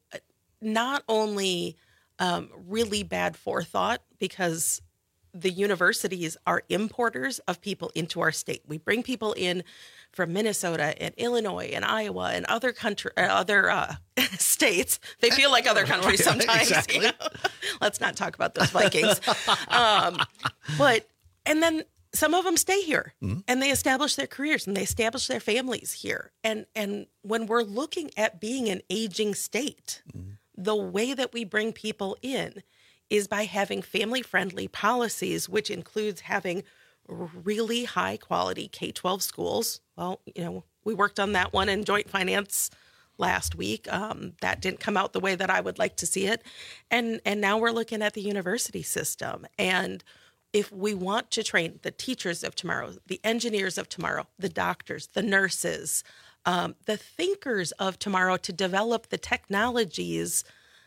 Speaker 8: not only um, really bad forethought, because the universities are importers of people into our state. We bring people in from Minnesota and Illinois and Iowa and other country, uh, other uh, states. They feel like other countries
Speaker 18: Right,
Speaker 8: sometimes.
Speaker 18: exactly.
Speaker 8: You know? Let's not talk about those Vikings. um, but and then some of them stay here mm-hmm. and they establish their careers and they establish their families here. And and when we're looking at being an aging state, mm-hmm. the way that we bring people in is by having family-friendly policies, which includes having really high-quality K twelve schools. Well, you know, we worked on that one in joint finance last week. Um, that didn't come out the way that I would like to see it. And and now we're looking at the university system. And if we want to train the teachers of tomorrow, the engineers of tomorrow, the doctors, the nurses, um, the thinkers of tomorrow to develop the technologies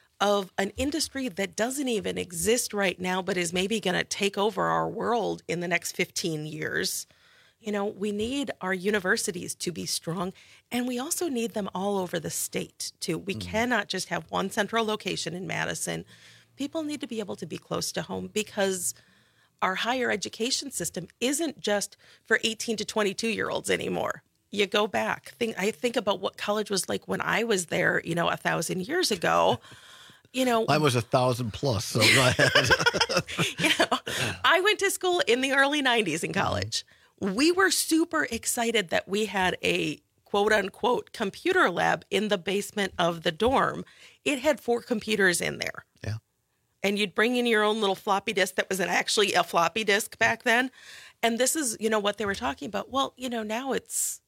Speaker 8: of an industry that doesn't even exist right now, but is maybe going to take over our world in the next fifteen years. You know, we need our universities to be strong, and we also need them all over the state, too. We mm-hmm. cannot just have one central location in Madison. People need to be able to be close to home, because our higher education system isn't just for eighteen to twenty-two-year-olds anymore. You go back. Think, I think about what college was like when I was there, you know, a thousand years ago. You know,
Speaker 18: I was a thousand plus, so go ahead.
Speaker 8: you know, I went to school in the early nineties in college. We were super excited that we had a quote unquote computer lab in the basement of the dorm. It had four computers in there.
Speaker 18: Yeah.
Speaker 8: And you'd bring in your own little floppy disk that was an, actually a floppy disk back then. And this is, you know, what they were talking about. Well, you know, now it's,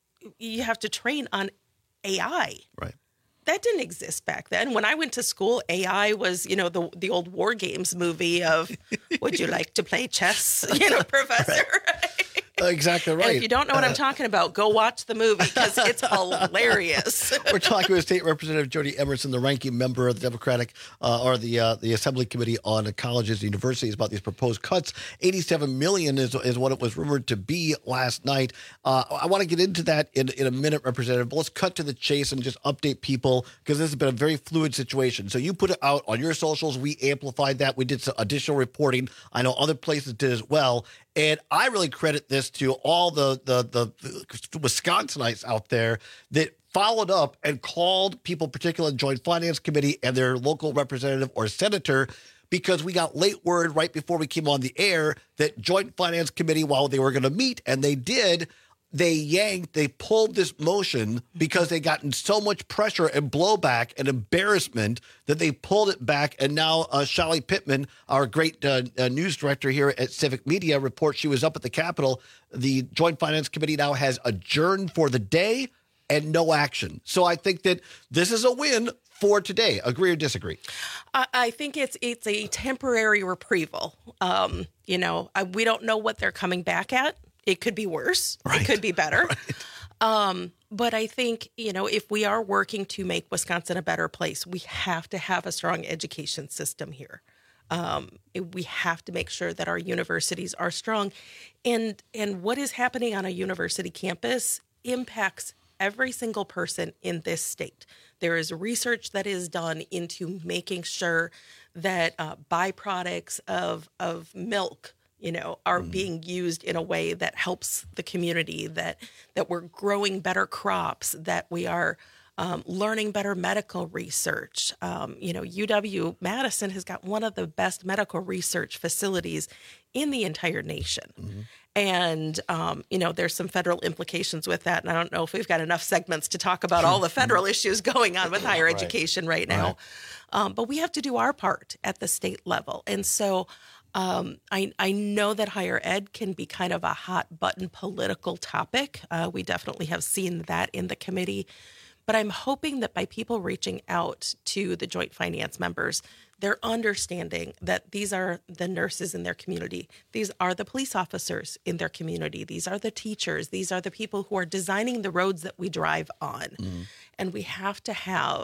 Speaker 8: you have to train on A I.
Speaker 18: Right.
Speaker 8: That didn't exist back then. When I went to school, A I was, you know, the the old War Games movie of, would you like to play chess, you know, professor? Right?
Speaker 18: Exactly right.
Speaker 8: And if you don't know what uh, I'm talking about, go watch the movie, because it's hilarious.
Speaker 18: We're talking with State Representative Jody Emerson, the ranking member of the Democratic uh, or the uh, the Assembly Committee on Colleges and Universities, about these proposed cuts. eighty-seven million dollars is, is what it was rumored to be last night. Uh, I want to get into that in, in a minute, Representative, but let's cut to the chase and just update people, because this has been a very fluid situation. So you put it out on your socials. We amplified that. We did some additional reporting. I know other places did as well. And I really credit this to all the, the, the, the Wisconsinites out there that followed up and called people, particularly the Joint Finance Committee and their local representative or senator, because we got late word right before we came on the air that Joint Finance Committee, while they were going to meet, and they did, they yanked, they pulled this motion because they gotten so much pressure and blowback and embarrassment that they pulled it back. And now uh, Shelly Pittman, our great uh, uh, news director here at Civic Media, reports she was up at the Capitol. The Joint Finance Committee now has adjourned for the day and no action. So I think that this is a win for today. Agree or disagree?
Speaker 8: I, I think it's it's a temporary reprieval. Um, you know, I, we don't know what they're coming back at. It could be worse. Right. It could be better. Right. Um, but I think, you know, if we are working to make Wisconsin a better place, we have to have a strong education system here. Um, we have to make sure that our universities are strong. And, and what is happening on a university campus impacts every single person in this state. There is research that is done into making sure that uh, byproducts of, of milk, you know, are mm. being used in a way that helps the community, that that we're growing better crops, that we are um, learning better medical research. Um, you know, U W-Madison has got one of the best medical research facilities in the entire nation. Mm-hmm. And, um, you know, there's some federal implications with that. And I don't know if we've got enough segments to talk about all the federal issues going on with higher right. education right now. Right. Um, but we have to do our part at the state level. And so Um, I, I know that higher ed can be kind of a hot button political topic. Uh, we definitely have seen that in the committee. But I'm hoping that by people reaching out to the Joint Finance members, they're understanding that these are the nurses in their community. These are the police officers in their community. These are the teachers. These are the people who are designing the roads that we drive on. Mm. And we have to have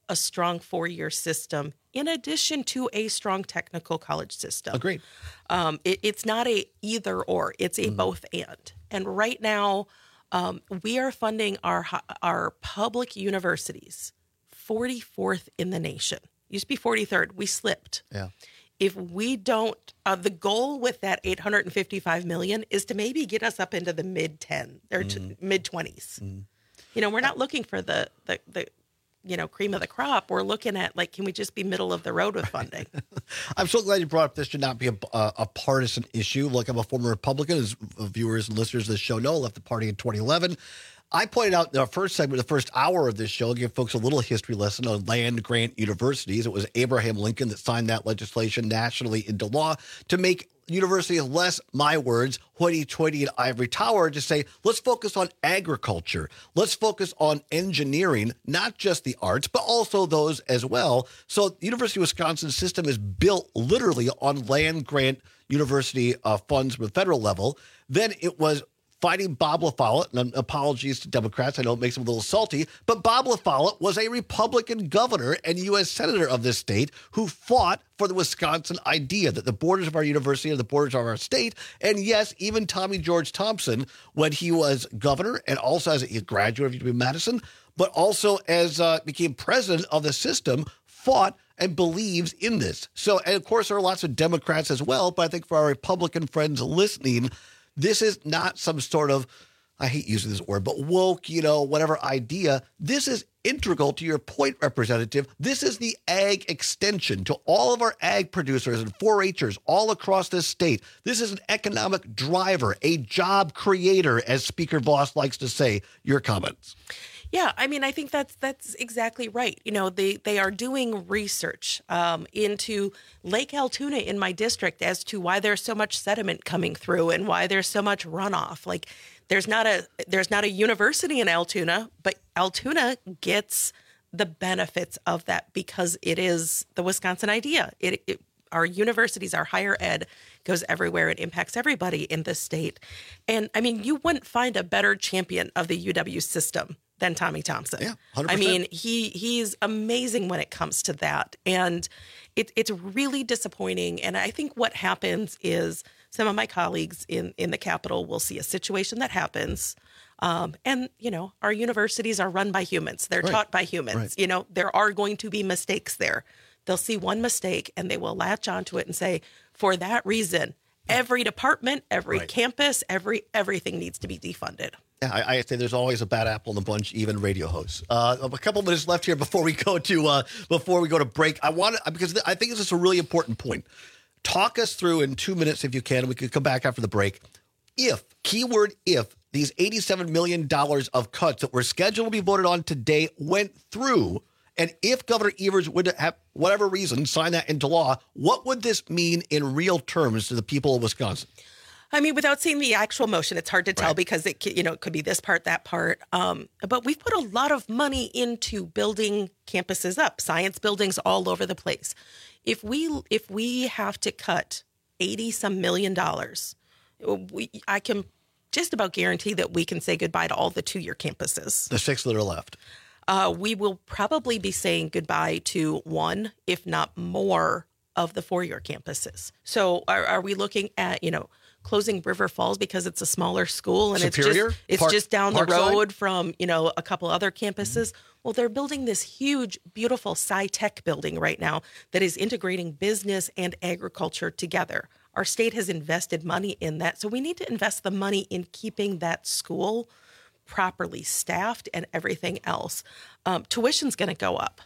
Speaker 8: a strong four-year system in addition to a strong technical college system.
Speaker 18: Agreed.
Speaker 8: Um, it, it's not a either or, it's a mm. both and. And right now, um, we are funding our our public universities forty-fourth in the nation. Used to be forty-third. We slipped.
Speaker 18: Yeah.
Speaker 8: If we don't, uh, the goal with that eight hundred fifty-five million dollars is to maybe get us up into the mid ten or mm. mid twenties. Mm. You know, we're not looking for the, the, the, you know, cream of the crop. We're looking at, like, can we just be middle of the road with funding?
Speaker 18: I'm so glad you brought up this should not be a, a, a partisan issue. Look, I'm a former Republican, as viewers and listeners of this show know, I left the party in twenty eleven. I pointed out in our first segment, the first hour of this show, give folks a little history lesson on land grant universities. It was Abraham Lincoln that signed that legislation nationally into law to make universities less, my words, hoity-toity and ivory tower, to say, let's focus on agriculture. Let's focus on engineering, not just the arts, but also those as well. So the University of Wisconsin system is built literally on land grant university uh, funds from the federal level. Then it was fighting Bob LaFollette, and apologies to Democrats, I know it makes them a little salty, but Bob LaFollette was a Republican governor and U S senator of this state who fought for the Wisconsin idea that the borders of our university are the borders of our state. And yes, even Tommy George Thompson, when he was governor and also as a graduate of U W Madison, but also as uh, became president of the system, fought and believes in this. So, and of course, there are lots of Democrats as well, but I think for our Republican friends listening, this is not some sort of, I hate using this word, but woke, you know, whatever idea. This is integral to your point, Representative. This is the ag extension to all of our ag producers and four H'ers all across this state. This is an economic driver, a job creator, as Speaker Vos likes to say. Your comments.
Speaker 8: Yeah, I mean, I think that's that's exactly right. You know, they, they are doing research um, into Lake Altoona in my district as to why there's so much sediment coming through and why there's so much runoff. Like, there's not a there's not a university in Altoona, but Altoona gets the benefits of that because it is the Wisconsin idea. It, it our universities, our higher ed goes everywhere. It impacts everybody in this state. And I mean, you wouldn't find a better champion of the U W system than Tommy Thompson.
Speaker 18: Yeah, one hundred percent.
Speaker 8: I mean, he he's amazing when it comes to that. And it, it's really disappointing. And I think what happens is some of my colleagues in, in the Capitol will see a situation that happens. Um, and, you know, our universities are run by humans. They're
Speaker 18: right.
Speaker 8: taught by humans.
Speaker 18: Right.
Speaker 8: You know, there are going to be mistakes there. They'll see one mistake and they will latch onto it and say, for that reason, every department, every right. campus, every everything needs to be defunded.
Speaker 18: Yeah, I, I say there's always a bad apple in the bunch, even radio hosts. Uh, a couple minutes left here before we go to uh, before we go to break. I want to, because I think this is a really important point. Talk us through in two minutes if you can. We could come back after the break. If, keyword if, these eighty-seven million dollars of cuts that were scheduled to be voted on today went through, and if Governor Evers would have, whatever reason, sign that into law, what would this mean in real terms to the people of Wisconsin?
Speaker 8: I mean, without seeing the actual motion, it's hard to tell
Speaker 18: right.
Speaker 8: because it, you know, it could be this part, that part. Um, but we've put a lot of money into building campuses up, science buildings all over the place. If we if we have to cut eighty some million dollars, we, I can just about guarantee that we can say goodbye to all the two-year campuses.
Speaker 18: The six that are left.
Speaker 8: Uh, we will probably be saying goodbye to one, if not more, of the four-year campuses. So are, are we looking at, you know, closing River Falls because it's a smaller school and
Speaker 18: Superior?
Speaker 8: it's just it's
Speaker 18: Park,
Speaker 8: just down the
Speaker 18: Parkside?
Speaker 8: road from, you know, a couple other campuses? Mm-hmm. Well, they're building this huge, beautiful sci-tech building right now that is integrating business and agriculture together. Our state has invested money in that. So we need to invest the money in keeping that school properly staffed and everything else. Um, tuition's going to go up.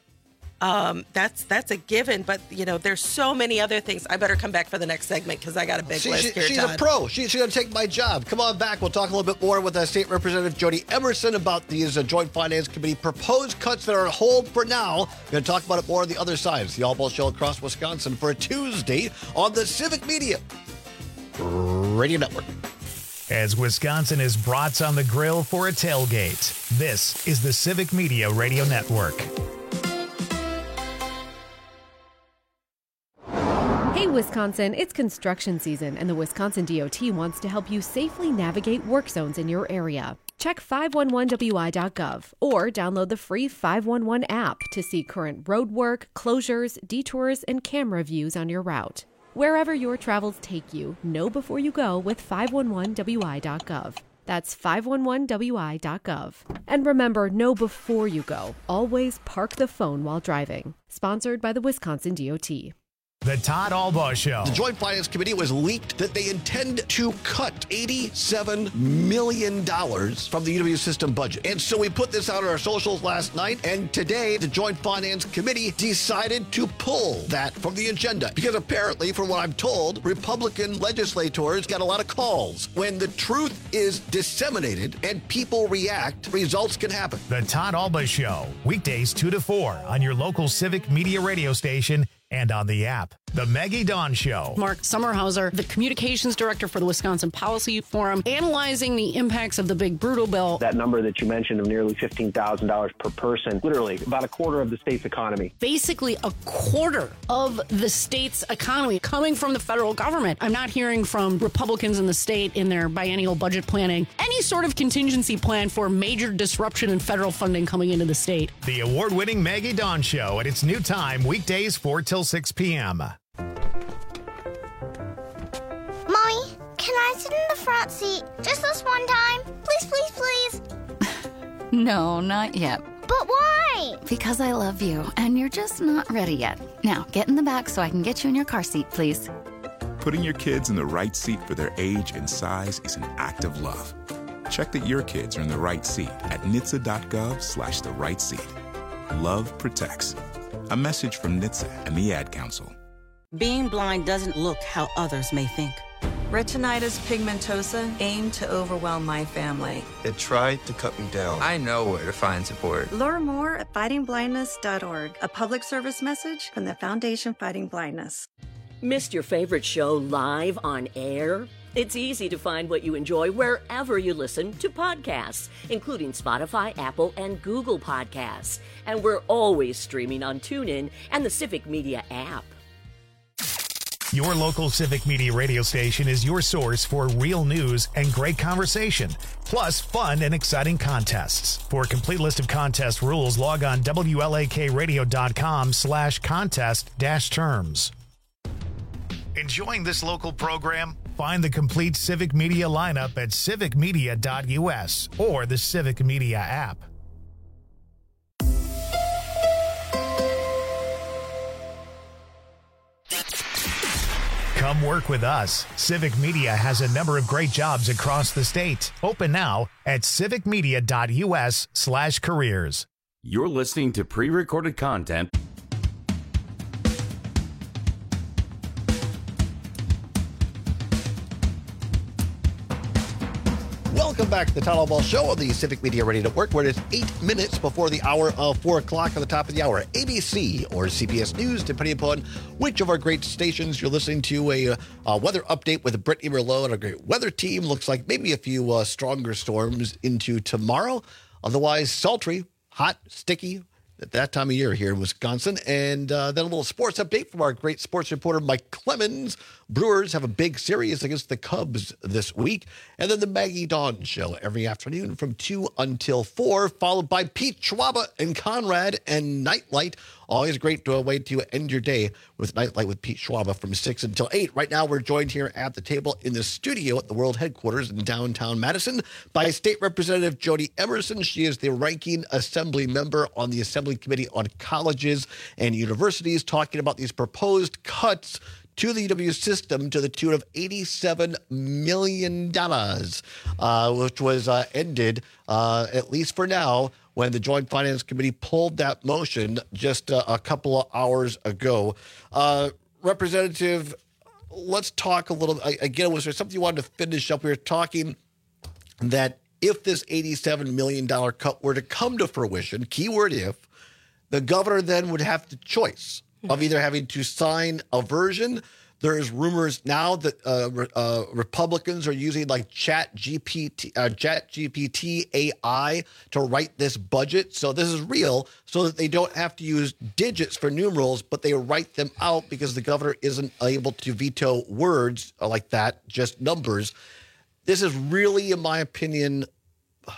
Speaker 8: Um, that's that's a given, but you know, there's so many other things. I better come back for the next segment because I got a big
Speaker 18: she,
Speaker 8: list
Speaker 18: she,
Speaker 8: here.
Speaker 18: She's
Speaker 8: Todd.
Speaker 18: a pro. She, she's going to take my job. Come on back. We'll talk a little bit more with uh, State Representative Jody Emerson about these uh, Joint Finance Committee proposed cuts that are on hold for now. We're going to talk about it more on the other side. It's the All Ball Show across Wisconsin for a Tuesday on the Civic Media Radio Network.
Speaker 1: As Wisconsin is brats on the grill for a tailgate, this is the Civic Media Radio Network.
Speaker 9: Hey, Wisconsin, it's construction season, and the Wisconsin D O T wants to help you safely navigate work zones in your area. Check five one one W I dot gov or download the free five one one app to see current road work, closures, detours, and camera views on your route. Wherever your travels take you, know before you go with five one one W I dot gov. That's five one one W I dot gov. And remember, know before you go. Always park the phone while driving. Sponsored by the Wisconsin D O T.
Speaker 1: The Todd Albaugh Show.
Speaker 18: The Joint Finance Committee was leaked that they intend to cut eighty-seven million dollars from the U W system budget. And so we put this out on our socials last night, and today the Joint Finance Committee decided to pull that from the agenda. Because apparently, from what I'm told, Republican legislators got a lot of calls. When the truth is disseminated and people react, results can happen.
Speaker 1: The Todd Albaugh Show. Weekdays two to four on your local Civic Media radio station and on the app. The Maggie Dawn Show.
Speaker 10: Mark Sommerhauser, the communications director for the Wisconsin Policy Forum, analyzing the impacts of the big brutal bill.
Speaker 11: That number that you mentioned of nearly fifteen thousand dollars per person, literally about a quarter of the state's economy.
Speaker 10: Basically a quarter of the state's economy coming from the federal government. I'm not hearing from Republicans in the state in their biennial budget planning any sort of contingency plan for major disruption in federal funding coming into the state.
Speaker 1: The award-winning Maggie Dawn Show at its new time, weekdays four till six p.m.
Speaker 16: Mommy, can I sit in the front seat just this one time? Please, please, please.
Speaker 17: No, not yet.
Speaker 16: But why?
Speaker 17: Because I love you, and you're just not ready yet. Now, get in the back so I can get you in your car seat, please.
Speaker 21: Putting your kids in the right seat for their age and size is an act of love. Check that your kids are in the right seat at N H T S A dot gov slash the right seat. Love protects. A message from N H T S A and the Ad Council.
Speaker 22: Being blind doesn't look how others may think.
Speaker 23: Retinitis pigmentosa aimed to overwhelm my family.
Speaker 28: It tried to cut me down. I know where to find support.
Speaker 23: Learn more at fighting blindness dot org, a public service message from the Foundation Fighting Blindness.
Speaker 29: Missed your favorite show live on air? It's easy to find what you enjoy wherever you listen to podcasts, including Spotify, Apple, and Google Podcasts. And we're always streaming on TuneIn and the Civic Media app.
Speaker 1: Your local Civic Media radio station is your source for real news and great conversation, plus fun and exciting contests. For a complete list of contest rules, log on W L A K radio dot com slash contest dash terms. Enjoying this local program? Find the complete Civic Media lineup at civic media dot U S or the Civic Media app. Come work with us. Civic Media has a number of great jobs across the state. Open now at civic media dot U S slash careers.
Speaker 15: You're listening to pre-recorded content.
Speaker 18: Welcome back to the Todd Albaugh Show on the Civic Media Radio Network, where it is eight minutes before the hour of four o'clock on the top of the hour. A B C or C B S News, depending upon which of our great stations you're listening to. A, a weather update with Brittany Merlot and our great weather team. Looks like maybe a few uh, stronger storms into tomorrow. Otherwise, sultry, hot, sticky at that time of year here in Wisconsin. And uh, then a little sports update from our great sports reporter, Mike Clemens. Brewers have a big series against the Cubs this week. And then the Maggie Dawn Show every afternoon from two until four, followed by Pete Schwaba and Conrad and Nightlight. Always great to, way to end your day with Nightlight with Pete Schwaba from six until eight. Right now, we're joined here at the table in the studio at the World Headquarters in downtown Madison by State Representative Jody Emerson. She is the ranking assembly member on the Assembly Committee on Colleges and Universities, talking about these proposed cuts to the U W system to the tune of eighty-seven million dollars, uh, which was uh, ended, uh, at least for now, when the Joint Finance Committee pulled that motion just uh, a couple of hours ago. Uh, Representative, let's talk a little, again, was there something you wanted to finish up? We were talking that if this eighty-seven million dollars cut were to come to fruition, keyword if, the governor then would have the choice of either having to sign a version. There's rumors now that uh, uh, Republicans are using like Chat G P T, uh, Chat G P T A I to write this budget. So this is real, so that they don't have to use digits for numerals, but they write them out because the governor isn't able to veto words like that, just numbers. This is really, in my opinion,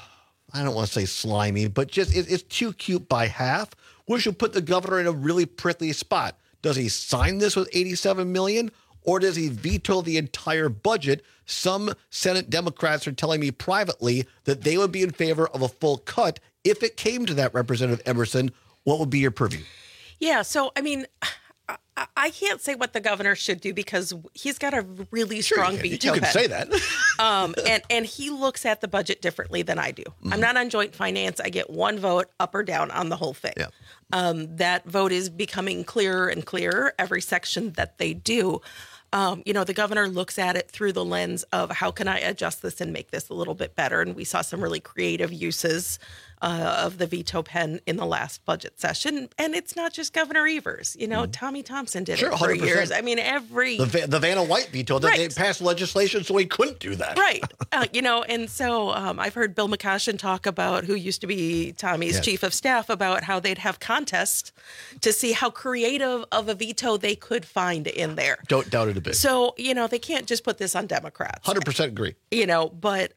Speaker 18: I don't want to say slimy, but just it, it's too cute by half, which will put the governor in a really prickly spot. Does he sign this with eighty-seven million dollars, or does he veto the entire budget? Some Senate Democrats are telling me privately that they would be in favor of a full cut if it came to that, Representative Emerson. What would be your purview?
Speaker 8: Yeah, so, I mean, I, I can't say what the governor should do because he's got a really
Speaker 18: Sure,
Speaker 8: strong
Speaker 18: you can,
Speaker 8: veto
Speaker 18: you can
Speaker 8: pen.
Speaker 18: say that.
Speaker 8: um, and, and he looks at the budget differently than I do. Mm-hmm. I'm not on joint finance. I get one vote up or down on the whole thing.
Speaker 18: Yeah.
Speaker 8: Um, that vote is becoming clearer and clearer every section that they do. Um, you know, the governor looks at it through the lens of how can I adjust this and make this a little bit better? And we saw some really creative uses uh, of the veto pen in the last budget session. And it's not just Governor Evers. You know, mm-hmm. Tommy Thompson did
Speaker 18: Sure,
Speaker 8: it for
Speaker 18: one hundred percent.
Speaker 8: years. I mean, every...
Speaker 18: The, Va- the Vanna White veto, that
Speaker 8: Right.
Speaker 18: they passed legislation so he couldn't do that.
Speaker 8: Right. Uh, you know, and so um, I've heard Bill McCoshen talk about, who used to be Tommy's
Speaker 18: Yes.
Speaker 8: chief of staff, about how they'd have contests to see how creative of a veto they could find in there.
Speaker 18: Don't doubt it a bit.
Speaker 8: So, you know, they can't just put this on Democrats.
Speaker 18: one hundred percent agree.
Speaker 8: You know, but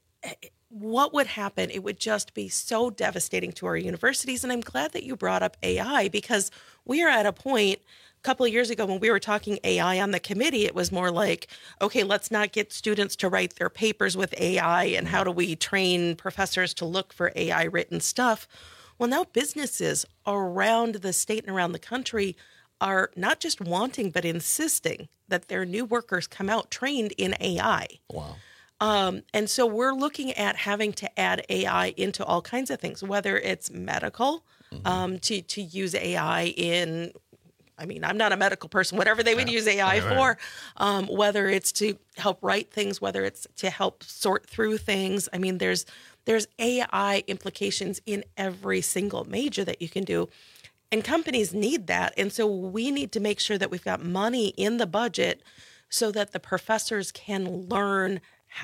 Speaker 8: what would happen? It would just be so devastating to our universities. And I'm glad that you brought up A I, because we are at a point a couple of years ago when we were talking A I on the committee, it was more like, okay, let's not get students to write their papers with A I, and how do we train professors to look for A I written stuff? Well, now businesses around the state and around the country are not just wanting, but insisting that their new workers come out trained in A I.
Speaker 18: Wow.
Speaker 8: Um, and so we're looking at having to add A I into all kinds of things, whether it's medical, mm-hmm. um, to, to use A I in, I mean, I'm not a medical person, whatever they would yeah. use A I right, for, right. Um, whether it's to help write things, whether it's to help sort through things. I mean, there's, there's A I implications in every single major that you can do. And companies need that. And so we need to make sure that we've got money in the budget so that the professors can learn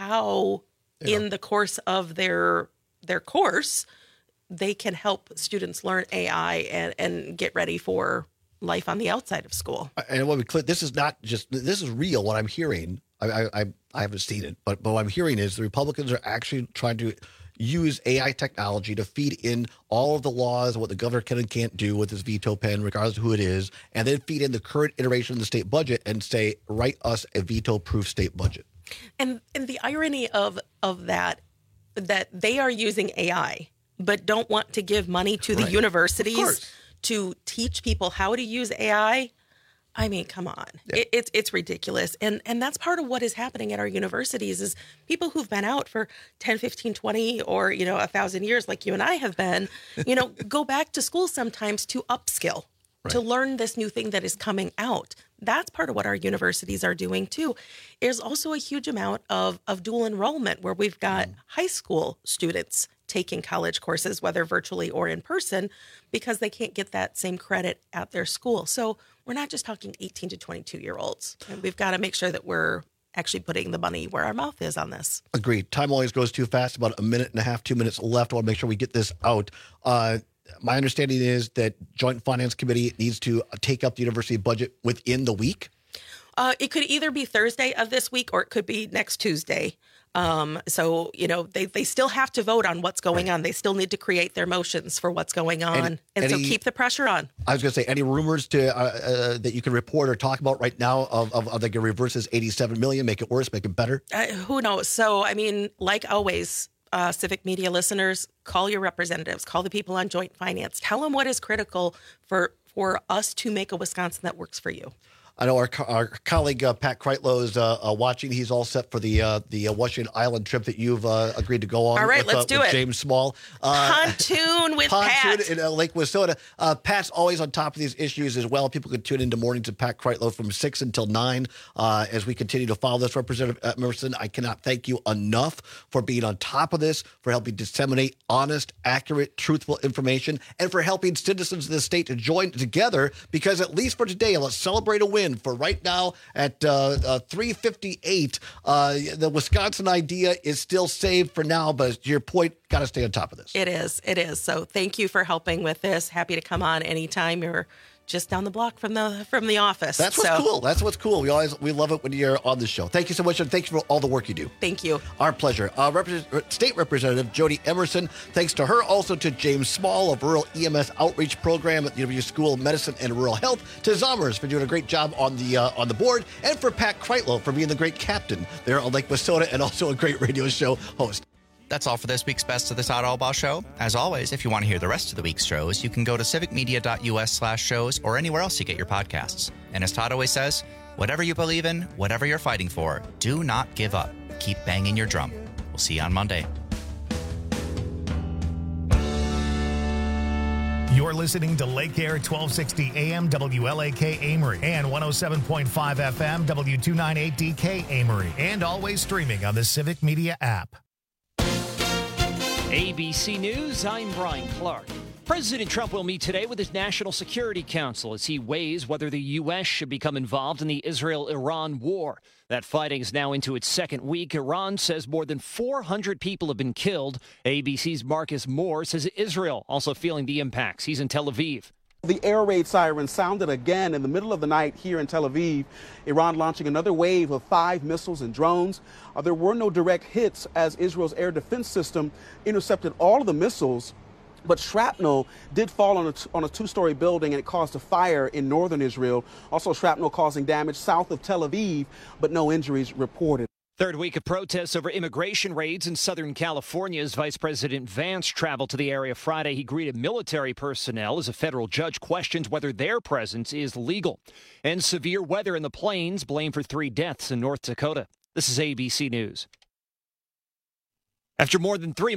Speaker 8: how yeah. in the course of their their course, they can help students learn A I and, and get ready for life on the outside of school.
Speaker 18: And what we clear, this is not just, this is real. What I'm hearing, I, I, I haven't seen it, but, but what I'm hearing is the Republicans are actually trying to use A I technology to feed in all of the laws, what the governor can and can't do with his veto pen, regardless of who it is, and then feed in the current iteration of the state budget and say, write us a veto-proof state budget.
Speaker 8: And and the irony of of that, that they are using A I, but don't want to give money to the
Speaker 18: Right.
Speaker 8: universities to teach people how to use A I. I mean, come on.
Speaker 18: Yeah.
Speaker 8: It, it's it's ridiculous. And and that's part of what is happening at our universities is people who've been out for ten, fifteen, twenty, or, you know, a thousand years like you and I have been, you know, go back to school sometimes to upskill, right. to learn this new thing that is coming out. That's part of what our universities are doing too. There's also a huge amount of, of dual enrollment where we've got mm. high school students taking college courses, whether virtually or in person, because they can't get that same credit at their school. So we're not just talking eighteen to twenty-two year olds. And we've got to make sure that we're actually putting the money where our mouth is on this.
Speaker 18: Agreed. Time always goes too fast. About a minute and a half, two minutes left. I want to make sure we get this out. Uh, my understanding is that Joint Finance Committee needs to take up the university budget within the week.
Speaker 8: Uh, it could either be Thursday of this week or it could be next Tuesday. Um, so, you know, they, they still have to vote on what's going right. on. They still need to create their motions for what's going on. And, and any, so keep the pressure on.
Speaker 18: I was going to say, any rumors to uh, uh, that you can report or talk about right now of, of, of like a reverses eighty-seven million, make it worse, make it better?
Speaker 8: Uh, who knows? So, I mean, like always, uh, Civic Media listeners, call your representatives, call the people on Joint Finance, tell them what is critical for, for us to make a Wisconsin that works for you.
Speaker 18: I know our, our colleague uh, Pat Kreitlow is uh, uh, watching. He's all set for the uh, the uh, Washington Island trip that you've uh, agreed to go on.
Speaker 8: All right,
Speaker 18: with,
Speaker 8: let's
Speaker 18: uh,
Speaker 8: do
Speaker 18: with
Speaker 8: it.
Speaker 18: James Small. Uh,
Speaker 8: Pontoon with
Speaker 18: Pontoon
Speaker 8: Pat.
Speaker 18: in uh, Lake Wissota. Uh, Pat's always on top of these issues as well. People can tune into mornings to Pat Kreitlow from six until nine uh, as we continue to follow this. Representative Emerson, I cannot thank you enough for being on top of this, for helping disseminate honest, accurate, truthful information, and for helping citizens of the state to join together, because at least for today, let's celebrate a win. For right now, at uh, uh, three fifty-eight, uh, the Wisconsin idea is still saved for now, but to your point, got to stay on top of this.
Speaker 8: It is. It is. So thank you for helping with this. Happy to come on anytime. You're just down the block from the from the office.
Speaker 18: That's what's
Speaker 8: so.
Speaker 18: cool. That's what's cool. We always we love it when you're on the show. Thank you so much, and thank you for all the work you do.
Speaker 8: Thank you.
Speaker 18: Our pleasure. Uh, Rep- State Representative Jody Emerson, thanks to her. Also to James Small of Rural E M S Outreach Program at the University School of Medicine and Rural Health. To Zommers for doing a great job on the uh, on the board, and for Pat Kreitlow for being the great captain there on Lake Wissota and also a great radio show host.
Speaker 2: That's all for this week's Best of the Todd Albaugh Show. As always, if you want to hear the rest of the week's shows, you can go to civicmedia.us slash shows or anywhere else you get your podcasts. And as Todd always says, whatever you believe in, whatever you're fighting for, do not give up. Keep banging your drum. We'll see you on Monday.
Speaker 1: You're listening to Lake Air twelve sixty A M W L A K Amory and one oh seven point five F M W two ninety-eight D K Amory, and always streaming on the Civic Media app.
Speaker 3: A B C News, I'm Brian Clark. President Trump will meet today with his National Security Council as he weighs whether the U S should become involved in the Israel-Iran war. That fighting is now into its second week. Iran says more than four hundred people have been killed. A B C's Marcus Moore says Israel also feeling the impacts. He's in Tel Aviv.
Speaker 4: The air raid siren sounded again in the middle of the night here in Tel Aviv. Iran launching another wave of five missiles and drones. Uh, there were no direct hits as Israel's air defense system intercepted all of the missiles. But shrapnel did fall on a, t- on a two-story building, and it caused a fire in northern Israel. Also shrapnel causing damage south of Tel Aviv, but no injuries reported.
Speaker 3: Third week of protests over immigration raids in Southern California as Vice President Vance traveled to the area Friday. He greeted military personnel as a federal judge questions whether their presence is legal. And severe weather in the plains, blamed for three deaths in North Dakota. This is A B C News. After more than three